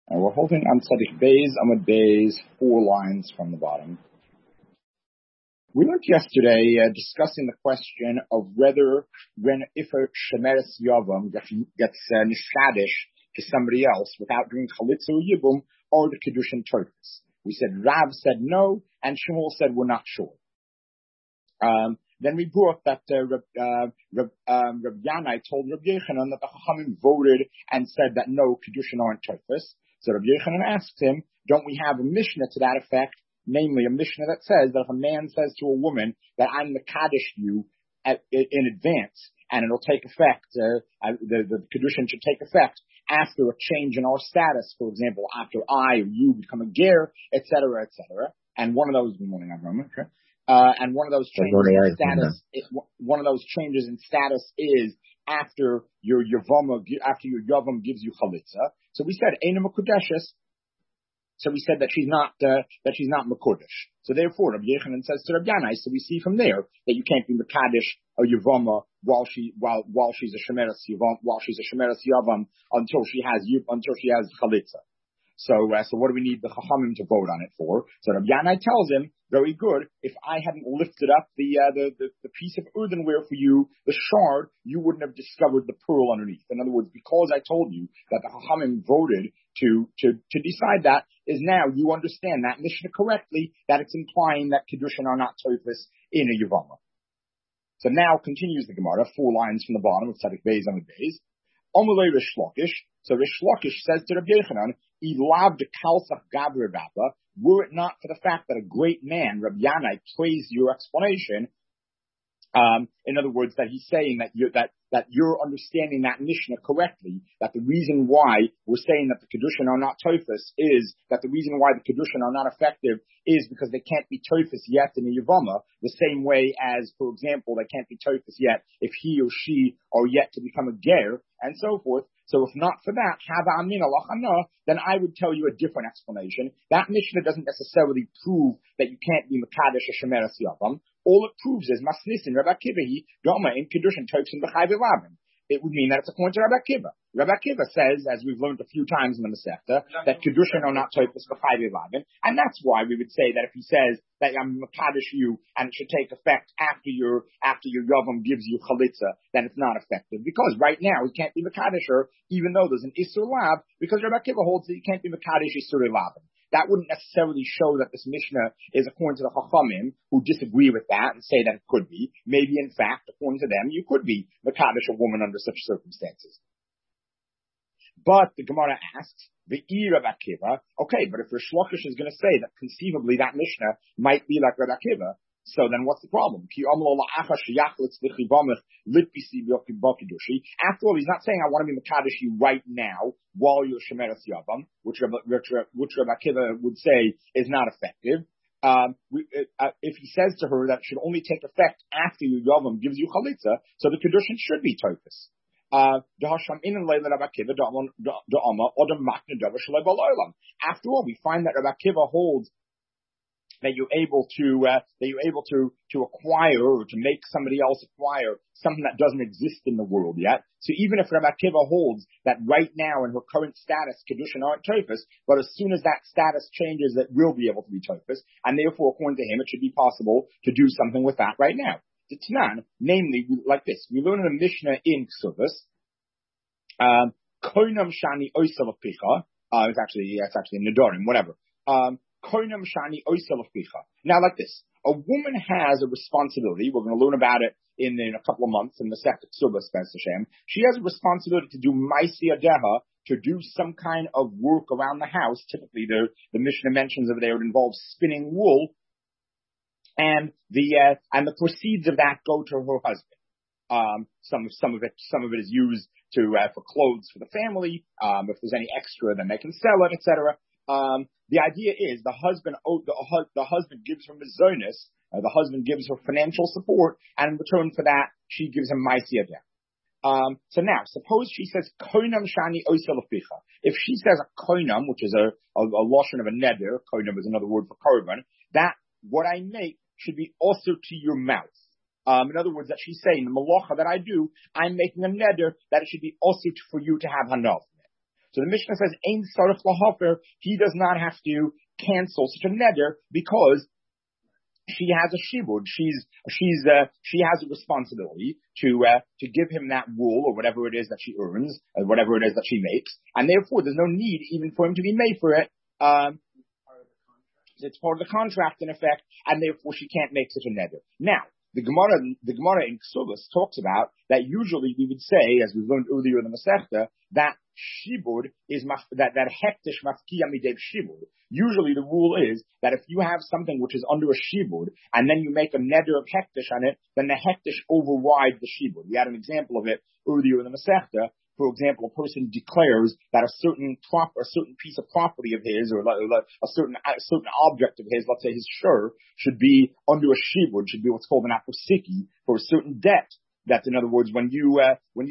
And we're holding on Tzadik Beis, Amud Beis, 4 lines from the bottom. We learned yesterday discussing the question of whether if a Shemeres Yavam gets Nishadish to somebody else without doing Chalitza or Yibum or the Kedushin Turkis. We said Rav said no, and Shmuel said we're not sure. Then we brought that Reb Yanai told Reb Yechanan that the Chachamim voted and said that no Kedushin aren't Turkis. So Reb Yechanan asked him, don't we have a Mishnah to that effect? Namely, a Mishnah that says that if a man says to a woman that I'm Mekadesh you in advance, and it'll take effect, the Kedushin should take effect after a change in our status, for example, after I or you become a ger, etc., etc. And one of those, good morning, and one of those changes in status, one of those changes in status is after your Yavam gives you Chalitza. So we said Eina Mekudeshes. So we said that she's not Mekudesh. So therefore, Rabbi Yechanan says to Rabbi Yanai, so we see from there that you can't be Mekadesh or Yavama while she's a Shemeres Yavam until she has Chalitza. So what do we need the Chachamim to vote on it for? So Rabbi Yanai tells him, very good, if I hadn't lifted up the piece of earthenware for you, the shard, you wouldn't have discovered the pearl underneath. In other words, because I told you that the Chachamim voted to decide that, is now you understand that Mishnah correctly, that it's implying that Kedushin are not Tofis in a Yavama. So now continues the Gemara, 4 lines from the bottom of Tzadik Beis Amud Beis. Omulei Rish Lakish. So Rish Lakish says to Rabbi Yechanan, Ilav de Kalsach Gabri Rabba, were it not for the fact that a great man, Rabbi Yanai, praised your explanation, in other words, that he's saying that you're understanding that Mishnah correctly, that the reason why we're saying that the Kedushin are not Tofis is that the reason why the Kedushin are not effective is because they can't be Tofis yet in a Yavama, the same way as, for example, they can't be Tofis yet if he or she are yet to become a Ger, and so forth. So if not for that, then I would tell you a different explanation. That Mishnah doesn't necessarily prove that you can't be Mekadesh or Shemeres Yavam. All it proves is Masnisin Rabbi Akiva Doma in Kedushin Toksin B'Chai V'Lavin. It would mean that it's according to Rabbi Akiva. Rabbi Akiva says, as we've learned a few times in the Masechta, that Kedushin are not Toksin B'Chai V'Lavin, and that's why we would say that if he says that I'm Mekadesh you and it should take effect after your Yavam gives you Chalitza, then it's not effective. Because right now he can't be Mekadesher, even though there's an Isur Lav, because Rabbi Akiva holds that you can't be Mekadesh Isur Lavin. That wouldn't necessarily show that this Mishnah is according to the Chachamim, who disagree with that and say that it could be. Maybe, in fact, according to them, you could be Mekadesh a woman under such circumstances. But the Gemara asks, the Rabbi Akiva, okay, but if Rish Lakish is going to say that conceivably that Mishnah might be like Rabbi Akiva, so then what's the problem? After all, he's not saying I want to be Mekadesh you right now while you're Shemeres Yavam, which Rabbi Akiva would say is not effective. If he says to her that it should only take effect after your Yavam gives you Chalitza, so the Kedushin should be Tofis. After all, we find that Rabbi Akiva holds that you're able to acquire or to make somebody else acquire something that doesn't exist in the world yet. So even if Rabbi Akiva holds that right now in her current status, Kedushin aren't Tofis, but as soon as that status changes, it will be able to be Tofis, and therefore, according to him, it should be possible to do something with that right now. The Tanan, namely, like this, we learn in a Mishnah in Ksubas, Koinam Shani Oisel of Picha, it's actually in Nedorim, whatever. Koinam Shani Oisel of Picha. Now, like this, a woman has a responsibility. We're going to learn about it in a couple of months in the Masechta Ksubas, Be'ez Hashem. She has a responsibility to do Maisi Adeha, to do some kind of work around the house. Typically, the Mishnah mentions over there it involves spinning wool, and the proceeds of that go to her husband. Some of it is used for clothes for the family. If there's any extra, then they can sell it, etc. The idea is the husband gives her mizonos, the husband gives her financial support, and in return for that, she gives him ma'asiyah. So now, suppose she says koinam shani oisel aficha. If she says a koinam, which is a lashon of a neder, koinam is another word for korban, that what I make should be also to your mouth. In other words, that she's saying the malacha that I do, I'm making a neder that it should be also for you to have hanav. So the Mishnah says, Ein Sarach Lahafer, he does not have to cancel such a neder because she has a shibud. She has a responsibility to give him that wool or whatever it is that she earns, or whatever it is that she makes, and therefore there's no need even for him to be made for it. It's part of the contract in effect, and therefore she can't make such a neder. Now, the Gemara in Ksubas talks about that usually we would say, as we learned earlier in the Masechta, that shibud is that hektish mafkiya midev shibud. Usually the rule is that if you have something which is under a shibud and then you make a neder of hektish on it, then the hektish overrides the shibud. We had an example of it earlier in the Masechta. For example, a person declares that a certain piece of property of his, or a certain object of his, let's say his shur, should be under a shibud, should be what's called an aposiki for a certain debt. That's, in other words, when you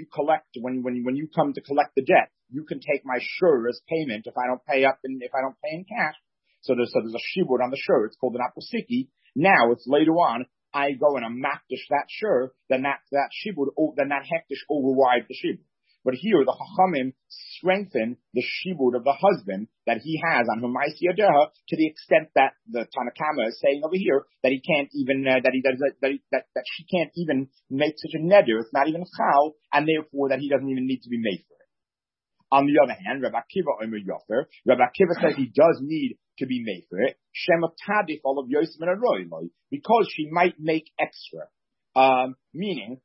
come to collect the debt, you can take my shur as payment if I don't pay in cash. So there's a shibud on the shur. It's called an aposiki. Now it's later on. I go and I makdish that shur, then that shibud, then that hektish overrides the shibud. But here, the Chachamim strengthen the shibud of the husband that he has on Humaysi Yadeha to the extent that the Tanakama is saying over here that he can't even that she can't even make such a neder. It's not even a chal, and therefore that he doesn't even need to be made for it. On the other hand, Rabbi Akiva Omer Yofer, Rabbi Akiva says he does need to be made for it. Shema Tadif all of Yosef and Aroy, because she might make extra, meaning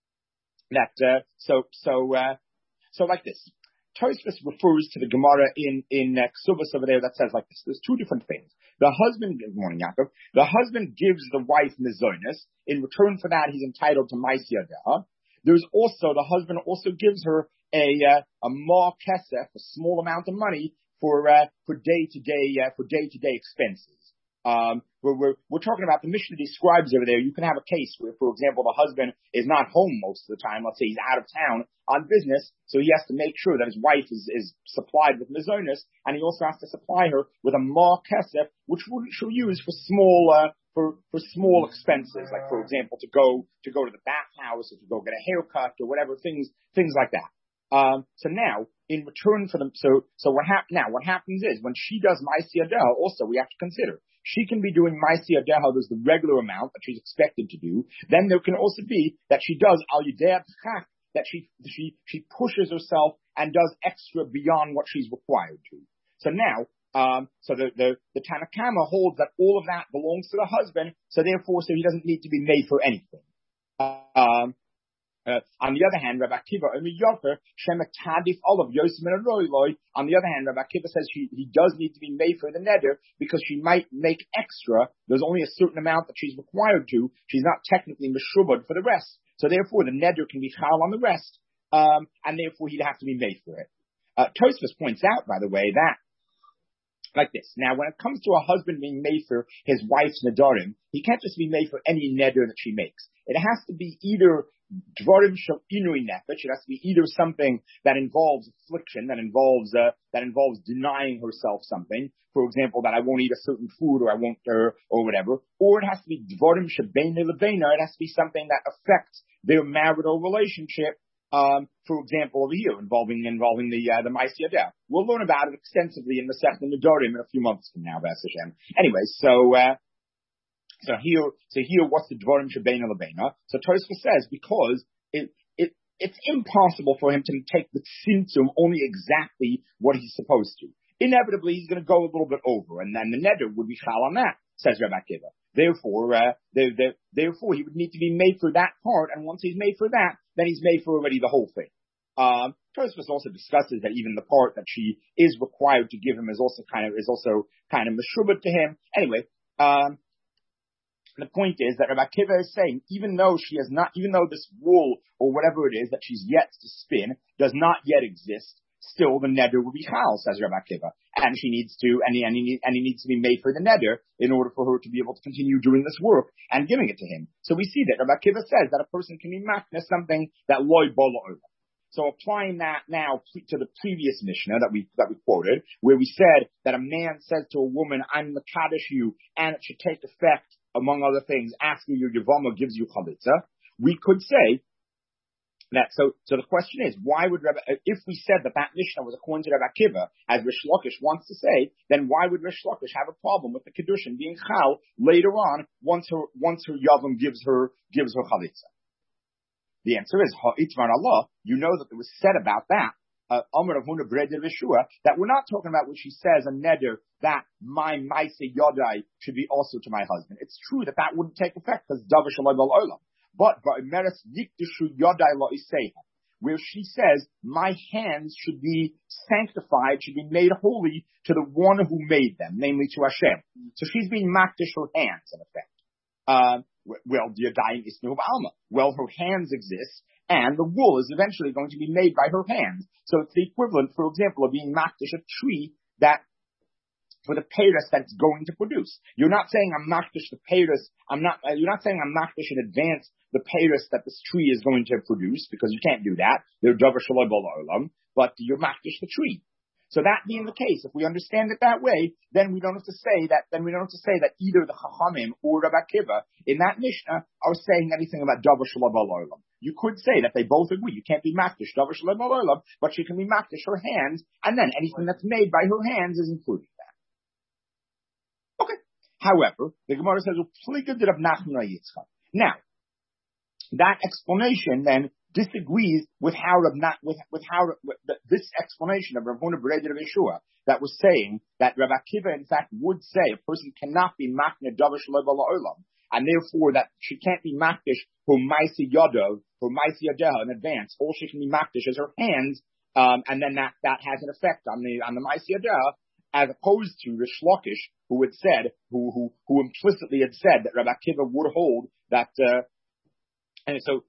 that so like this. Tosfos refers to the Gemara in Ksubas over there that says like this. There's two different things. The husband, good morning, Yaakov. The husband gives the wife mizonis. In return for that, he's entitled to ma'aseh yadeha. There's also, the husband also gives her a ma kesef, a small amount of money for day-to-day expenses. We're talking about, the Mishnah describes over there, you can have a case where, for example, the husband is not home most of the time. Let's say he's out of town on business, so he has to make sure that his wife is supplied with mizonos, and he also has to supply her with a ma kesef, which she'll use for small expenses, like, for example, to go to the bathhouse, or to go get a haircut, or whatever, things like that. So now, in return for them, what happens is, when she does ma'aseh yadeha, also we have to consider, she can be doing ma'aseh yadeha, there's the regular amount that she's expected to do. Then there can also be that she does al yedei chak, that she pushes herself and does extra beyond what she's required to. So now, the Tanakama holds that all of that belongs to the husband, so he doesn't need to be made for anything. On the other hand, Rabbi Akiva Omer Yofer Shema Tadif Olav Yosef and Aroy. On the other hand, Rabbi Akiva says he does need to be made for the neder because she might make extra. There's only a certain amount that she's required to. She's not technically meshubad for the rest. So therefore, the neder can be chal on the rest, and therefore he'd have to be made for it. Tosfos points out, by the way, that like this. Now, when it comes to a husband being made for his wife's nedarim, he can't just be made for any neder that she makes. It has to be either dvarim shel inui nefesh. It has to be either something that involves affliction, that involves denying herself something. For example, that I won't eat a certain food, or I won't, or whatever. Or it has to be dvarim shebeina lebeina. It has to be something that affects their marital relationship. For example, over here, involving the ma'aseh yadeha. We'll learn about it extensively in the Masechta Nedarim in a few months from now, B'ez Hashem. Anyway, so here, what's the dvarim shebeina lebeina? So Tosfos says, because it's impossible for him to take the tzimtzum only exactly what he's supposed to. Inevitably, he's going to go a little bit over, and then the neder would be chal on that, says Rabbi Akiva. Therefore, he would need to be made for that part, and once he's made for that, then he's made for already the whole thing. Tosfos also discusses that even the part that she is required to give him is also kind of meshubad to him. Anyway, the point is that Rabbi Akiva is saying, even though this wool or whatever it is that she's yet to spin does not yet exist, still the neder will be chal, says Rabbi Akiva, and he needs to be made for the neder in order for her to be able to continue doing this work and giving it to him. So we see that Rabbi Akiva says that a person can be makna something that loy bola over. So applying that now to the previous Mishnah that we quoted, where we said that a man says to a woman, "I'm mekadosh you," and it should take effect, among other things, after your yavama gives you chalitza, we could say So the question is, why would if we said that Mishnah was according to Rabbi Akiva, as Rish Lakish wants to say, then why would Rish Lakish have a problem with the Kedushin being Chal later on, once her Yavam gives her Chalitza? The answer is, Ha'itmar Allah, you know that it was said about that, Amar of Huna Breder Veshua, that we're not talking about when she says a neder that my Maise Yodai should be also to my husband. It's true that wouldn't take effect because Davar Shalom Olam. But where she says, my hands should be sanctified, should be made holy to the one who made them, namely to Hashem. So she's being makdish her hands, in effect. Well, her hands exist, and the wool is eventually going to be made by her hands. So it's the equivalent, for example, of being makdish a tree that for the peiros that it's going to produce. You're not saying I'm makdish the peiros. You're not saying I'm makdish in advance the peiros that this tree is going to produce, because you can't do that. They're davar shaloi b'olam, but you're makdish the tree. So that being the case, if we understand it that way, then we don't have to say that. Then we don't have to say that either the Chachamim or Rabbi Akiva in that Mishnah are saying anything about davar shaloi b'olam. You could say that they both agree. You can't be makdish davar shaloi b'olam, but she can be makdish her hands, and then anything that's made by her hands is included. Okay. However, the Gemara says, now, that explanation then disagrees with how this explanation of Rav Huna Bereder of Yeshua that was saying that Rabbi Akiva in fact would say a person cannot be makna davar shaloi b'olam, and therefore that she can't be makdish her maisi yodov, her maisi yadeha in advance. All she can be makdish is her hands, and then that has an effect on the maisi yadeha, as opposed to Rish Lakish, who implicitly had said that Rabbi Akiva would hold that. And so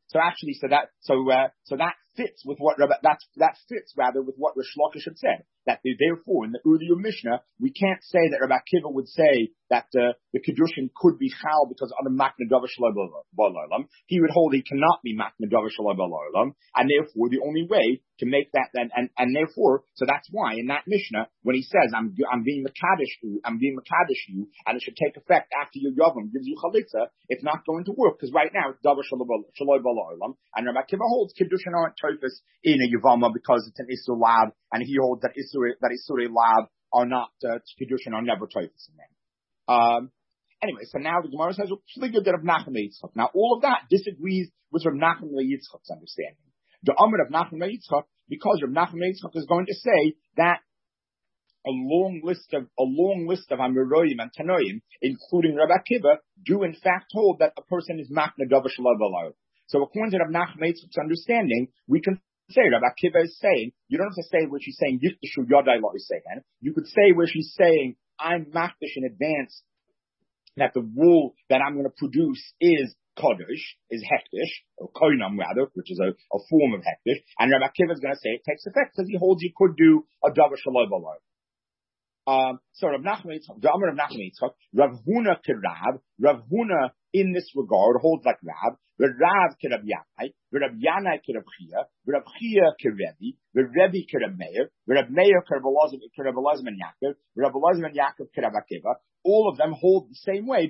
that fits with what that fits rather with what Rish Lakish had said. That therefore, in the earlier Mishnah, we can't say that Rabbi Akiva would say that the Kedushin could be Chal because of the Makna Davar Shaloi b'olam. He would hold he cannot be Makna Davar Shaloi b'olam, and therefore the only way to make that then and therefore, so that's why in that Mishnah when he says I'm being Makadosh you, and it should take effect after your Yavam gives you Chalitza, it's not going to work because right now it's Davar Shaloi b'olam, and Rabbi Akiva holds Kedushin aren't Tofus in a Yavama because it's an Isur Lab, and he holds that Isur Lab are not Kedushin are never Tofus in them. Anyway, so now the Gemara says that of Nachum Yitzchak. Now all of that disagrees with Rav Nachum Yitzchak's understanding. The Amr of Nachum Yitzchak, because Rav Nachum Yitzchak is going to say that a long list of Amiroyim and Tanoim, including Rabbi Akiva, do in fact hold that a person is Makna Davar Shaloi b'olam. So according to Rav Nachum Yitzchak's understanding, we can say Rabbi Akiva is saying, you don't have to say where she's saying Yikdishu Yodai Lo Yisehen. You could say where she's saying I'm makdish in advance that the wool that I'm going to produce is kodesh, is hektish, or koinam rather, which is a form of hektish, and Rabbi Akiva is going to say it takes effect because he holds you could do a davar shaloi b'olam. So Rav Nachman Yitzchak, Rav Huna Kirav, Rav Huna in this regard holds like Rav, Rav Kirav Yanai, Rav Yanai Kirav Chia, Rav Chia Kirevi, Rebbe Kirav Meir, Rav Meir Kirav Elazar and Yaakov, Rav Elazar and Yaakov Kirav Akiva. All of them hold the same way.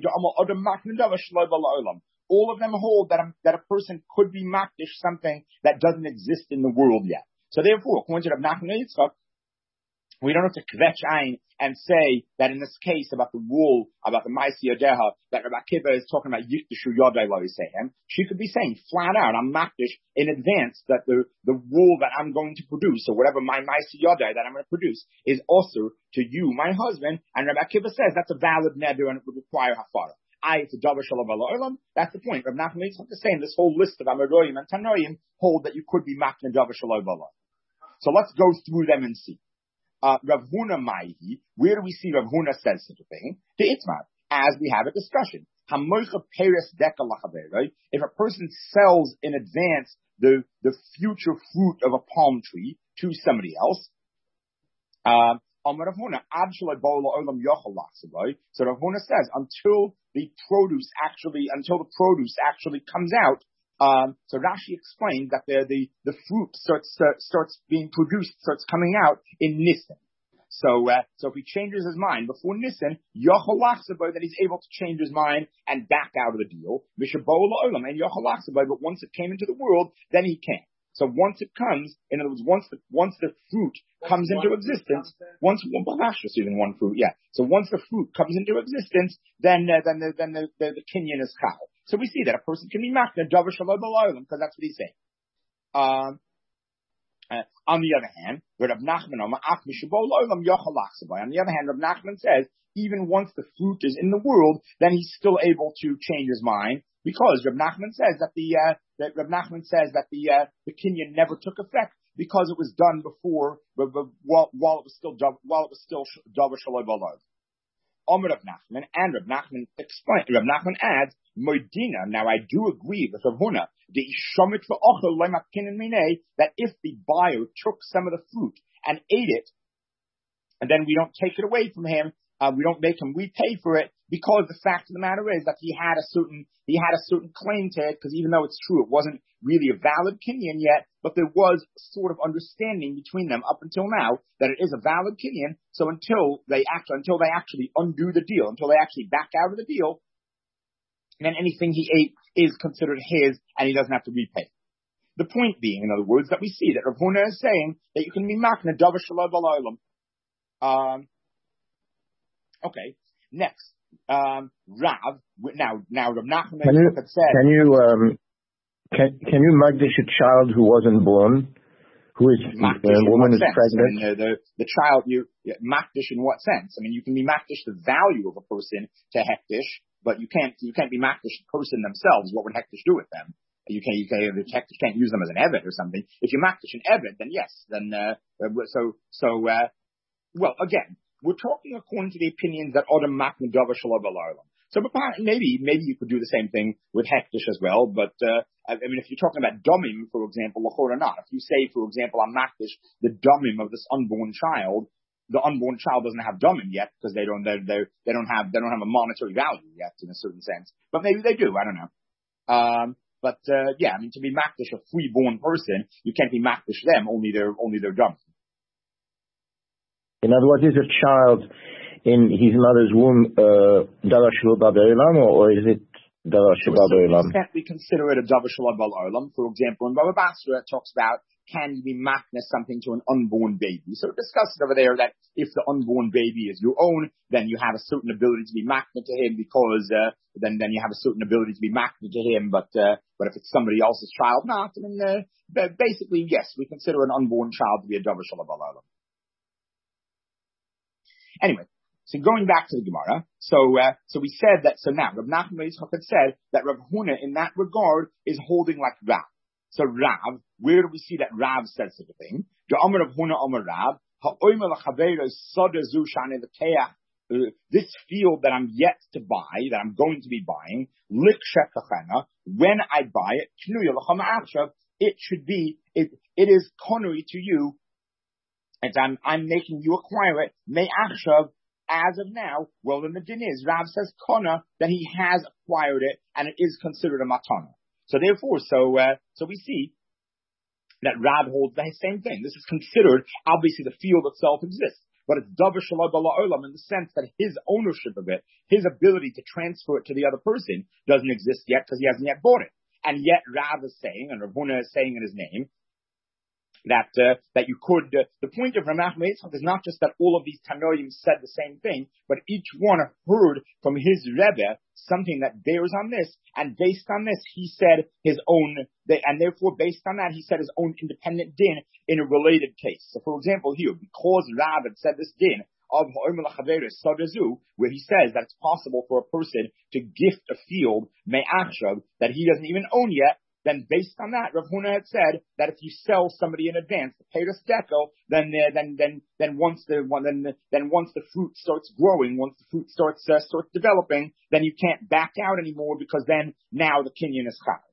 All of them hold that a person could be makdish something that doesn't exist in the world yet. So therefore, according to Rav Nachman Yitzchak, we don't have to kvetch ein and say that in this case about the wool, about the Maisi Yadeha, that Rabbi Akiva is talking about Yikdishu Yodai Lo Yisehen. She could be saying flat out, I'm makdish in advance that the wool that I'm going to produce, or whatever my Maisi Yodai that I'm going to produce, is also to you, my husband. And Rabbi Akiva says that's a valid neder and it would require hafara. It's a davar shaloi b'olam. That's the point. Rav Nachman Yitzchak is saying this whole list of Amiroyim and Tanoim hold that you could be makna davar shaloi b'olam. So let's go through them and see. Rav Huna Maihi, where do we see Rav Huna says such a thing? To Itmar, as we have a discussion. If a person sells in advance the future fruit of a palm tree to somebody else, so Rav Huna says until the produce actually comes out. So Rashi explained that the fruit starts being produced, starts coming out in Nisan. So if he changes his mind before Nisan, that he's able to change his mind and back out of the deal. And but once it came into the world, then he can't. So once it comes, in other words, once the fruit comes into existence, once the fruit comes into existence, then the kinyan is chal. So we see that a person can be makna davar shalom b'olam because that's what he's saying. On the other hand, Rav Nachman says, even once the fruit is in the world, then he's still able to change his mind because Rav Nachman says that the kinyan never took effect because it was done before, while it was still davar shalom b'olam. Omer Rav Nachman, and Rav Nachman adds, Moedina, now I do agree with Rav Huna, that if the buyer took some of the fruit and ate it, and then we don't take it away from him, we don't make him repay for it, because the fact of the matter is that he had a certain claim to it, because even though it's true, it wasn't really a valid kinyan yet, but there was sort of understanding between them up until now that it is a valid kinyan. So until they actually undo the deal, until they actually back out of the deal, then anything he ate is considered his, and he doesn't have to repay. The point being, in other words, that we see that Rav Huna is saying that you can be makna davar shalom b'olam. Okay, next, Rav. Now Rav Nachman had said. Can you magdish a child who wasn't born, who is a woman is pregnant? I mean, the child, makdish in what sense? I mean, you can be makdish the value of a person to hektish, but you can't be makdish the person themselves. What would hektish do with them? You hektish can't use them as an evet or something. If you makdish an evet, then yes, well, again, we're talking according to the opinions that Adam makna davar shalom b'olam. So maybe you could do the same thing with hektish as well, but I mean, if you're talking about domim, for example, or not, if you say, for example, I'm makdish the domim of this unborn child, the unborn child doesn't have domim yet because they don't have a monetary value yet in a certain sense, but maybe they do. I don't know. Yeah, I mean, to be makdish a freeborn person, you can't be makdish them, only their domim. In other words, is a child in his mother's womb davar shalom b'olam, or is it davar shalom b'olam? We consider it a davar shalom b'olam. For example, in Baba Basra, it talks about can you be makna something to an unborn baby. So it discusses over there that if the unborn baby is your own, then you have a certain ability to be makna to him because then you have a certain ability to be makna to him. But if it's somebody else's child, not. I mean, basically, yes, we consider an unborn child to be a davar shalom b'olam. Anyway, so going back to the Gemara, so we said that, so now, Rav Nachman had said that Rav Huna in that regard is holding like Rav. So Rav, where do we see that Rav says such a thing? Rav Huna Amar Rav, this field that I'm yet to buy, that I'm going to be buying, when I buy it, it should be, it is konui to you, and I'm making you acquire it, me'achshav, as of now. Well, then the din is, Rav says kona, that he has acquired it, and it is considered a matana. So therefore, so we see that Rav holds the same thing. This is considered, obviously the field itself exists, but it's davar shalom b'olam in the sense that his ownership of it, his ability to transfer it to the other person doesn't exist yet because he hasn't yet bought it. And yet Rav is saying, and Rav Huna is saying in his name, that you could, the point of Rav Nachman is not just that all of these Tanoim said the same thing, but each one heard from his Rebbe something that bears on this, and based on this, he said his own, and therefore based on that, he said his own independent din in a related case. So for example here, because Rav had said this din of where he says that it's possible for a person to gift a field, me'achshav, that he doesn't even own yet, then based on that, Rav Huna had said that if you sell somebody in advance the peiros dekel, then once the fruit starts growing, once the fruit starts developing, then you can't back out anymore because then now the kinyan is chal.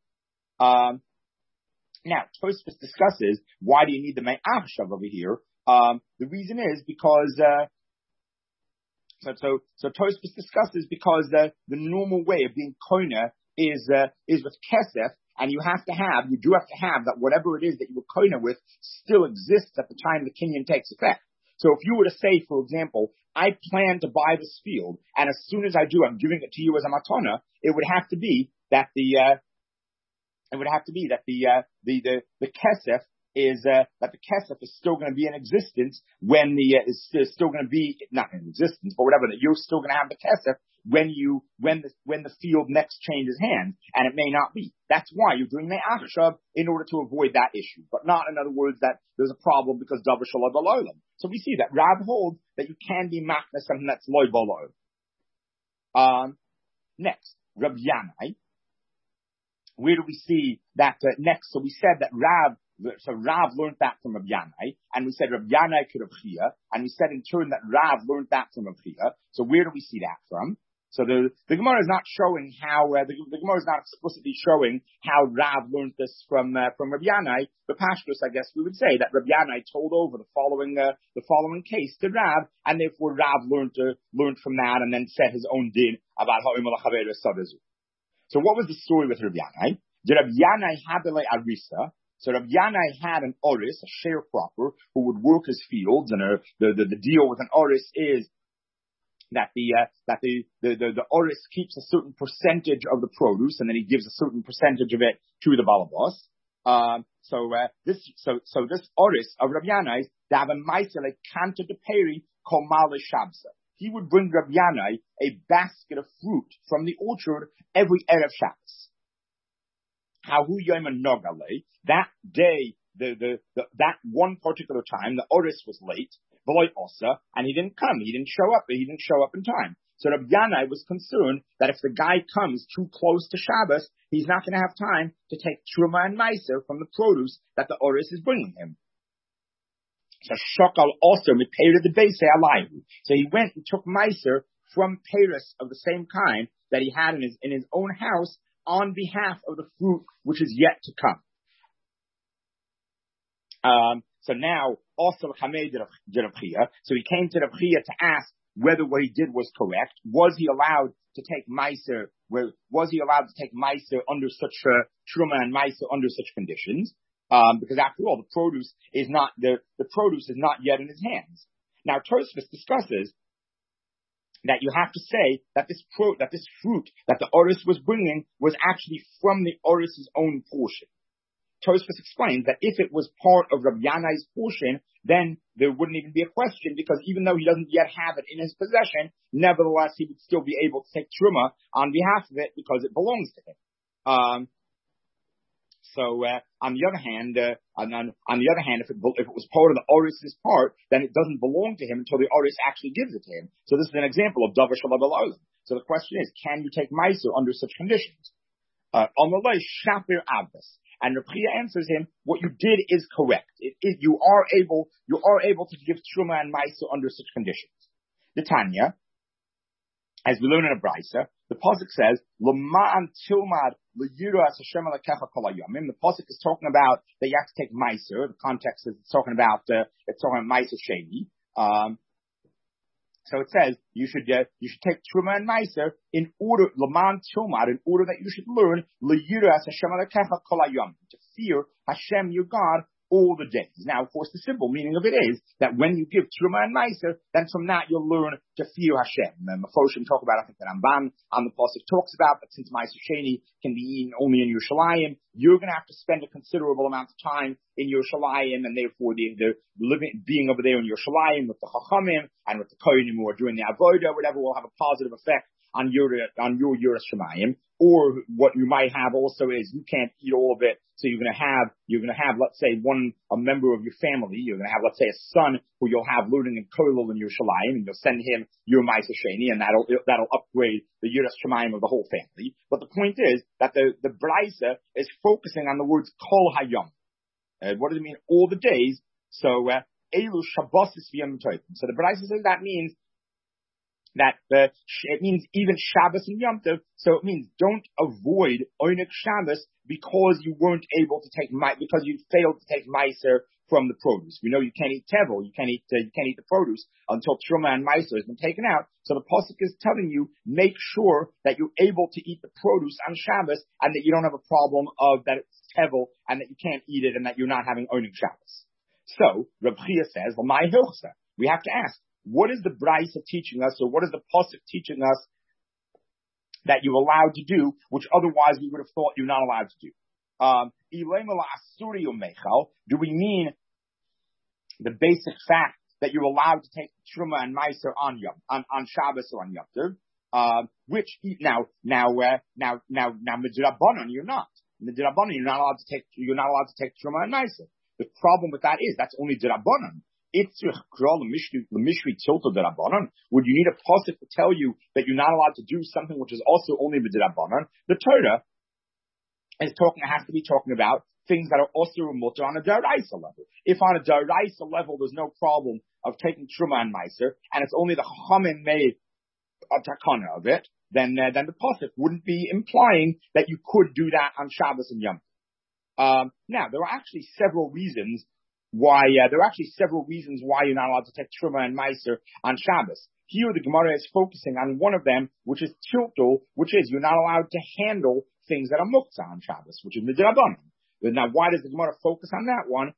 Now Tosfos discusses why do you need the me'achshav over here. The reason is because so Tosfos discusses because the normal way of being koina is with kesef. And you do have to have that whatever it is that you were koina with still exists at the time the kinyan takes effect. So if you were to say, for example, I plan to buy this field, and as soon as I do, I'm giving it to you as a matana, it would have to be that the it would have to be that the kesef is that the kesef is still going to be in existence when is still going to be not in existence, but whatever, that you're still going to have the kesef when the field next changes hands, and it may not be. That's why you're doing the achshav in order to avoid that issue, but not, in other words, that there's a problem because davar shaloi b'lolam. So we see that Rav holds that you can be machna something that's loy b'lolam. Next, Rabbi Yanai. Where do we see that next? So we said that Rav learned that from Rabbi Yanai, and we said Rabbi Yanai could Rav Chia, and we said in turn that Rav learned that from Rav Chia. So where do we see that from? So the Gemara is not showing how the Gemara is not explicitly showing how Rav learned this from Rabbi Yanai. But Pashtus, I guess we would say that Rabbi Yanai told over the following case to Rav, and therefore Rav learned from that, and then said his own din about how Imol Chaveru Sadazu. So what was the story with Rabbi Yanai? Did Rabbi Yanai have a arisa? So Rabbi Yanai had an oris, a sharecropper, who would work his fields, and the deal with an oris is that the oris keeps a certain percentage of the produce, and then he gives a certain percentage of it to the balabos. So this oris of Rabbi Yanai, daven ma'aseh kanta de peri kol ma'ale shabsa. He would bring Rabbi Yanai a basket of fruit from the orchard every Erev Shabbos. Hahu yom nogale. That day, that one particular time, the oris was late, v'loy osa, and he didn't come. He didn't show up. He didn't show up in time. So Rabbi Yanai was concerned that if the guy comes too close to Shabbos, he's not going to have time to take truma and meiser from the produce that the oris is bringing him. So Shokal also mipeirid the base alayhu. So he went and took meiser from peiros of the same kind that he had in his own house on behalf of the fruit which is yet to come. So now also Hamed Rav Chia. So he came to Rav Chia to ask whether what he did was correct. Was he allowed to take meiser? Was he allowed to take meiser under such truma and meiser under such conditions? Because after all, the produce is not yet in his hands. Now Tosfos discusses that you have to say that this fruit that the oris was bringing was actually from the oris's own portion. Tosfos explains that if it was part of Rabbi Yanai's portion, then there wouldn't even be a question, because even though he doesn't yet have it in his possession, nevertheless he would still be able to take truma on behalf of it because it belongs to him. So on the other hand, if it was part of the oris's part, then it doesn't belong to him until the oris actually gives it to him. So this is an example of davar shaloi b'lolam. So the question is, can you take meiser under such conditions? Amalei shapir abbas, and Rav Chia answers him, what you did is correct. You are able to give truma and meiser under such conditions. The Tanya, as we learn in a brisa, the pasuk says, "L'ma'an tilmad l'yiras Hashem alekecha kol hayomim." The pasuk is talking about that you have to take meiser. The context is it's talking about meiser sheni. So it says you should take truma and meiser in order l'ma'an tilmad, in order that you should learn l'yiras Hashem alekecha kol hayomim, to fear Hashem your God all the days. Now, of course, the simple meaning of it is that when you give truma and meiser, then from that you'll learn to fear Hashem. And Mefoshim talk about, I think the Ramban on the pasuk talks about that since meiser sheni can be eaten only in Yerushalayim, you're going to have to spend a considerable amount of time in Yerushalayim, and therefore the being over there in Yerushalayim with the Chachamim and with the Kohanim who are doing the Avodah, whatever, will have a positive effect on your Yerushalayim. Or what you might have also is you can't eat all of it, so you're going to have, let's say, a member of your family. You're going to have, let's say, a son who you'll have learning in Kollel in Yerushalayim, and you'll send him your meiser sheni, and that'll upgrade the Yerushalayim of the whole family. But the point is that the brisa is focusing on the words kol hayom. What does it mean? All the days. So elu shabbosis v'yom tovim. So the brisa says that means that it means even Shabbos and Yom Tov. So it means don't avoid Onik Shabbos because you weren't able to because you failed to take meiser from the produce. We know you can't eat tevel, you can't eat the produce until truma and meiser has been taken out. So the pasuk is telling you, make sure that you're able to eat the produce on Shabbos, and that you don't have a problem of that it's tevel and that you can't eat it and that you're not having Onik Shabbos. So Rav Chia says, well, my hilchsa. We have to ask, what is the brisa teaching us, or what is the pasuk teaching us that you're allowed to do, which otherwise we would have thought you're not allowed to do? Do we mean the basic fact that you're allowed to take Truma and Meiser on Shabbos or on Yom Tov? Which now Midrabanan, you're not. Midrabanan, you're not allowed to take Truma and Meiser. The problem with that is that's only Dirabanan. Would you need a pasuk to tell you that you're not allowed to do something which is also only Midrabanan? The Torah has to be talking about things that are also mutter on a daraisa level. If on a daraisa level there's no problem of taking Truma and Meiser, and it's only the Chachamim made a takana of it, then the pasuk wouldn't be implying that you could do that on Shabbos and Yom Tov. Now there are actually several reasons why you're not allowed to take Truma and Meiser on Shabbos. Here the Gemara is focusing on one of them, which is tiltul, which is you're not allowed to handle things that are muktzah on Shabbos, which is midrabanan. Now, why does the Gemara focus on that one?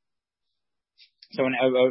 So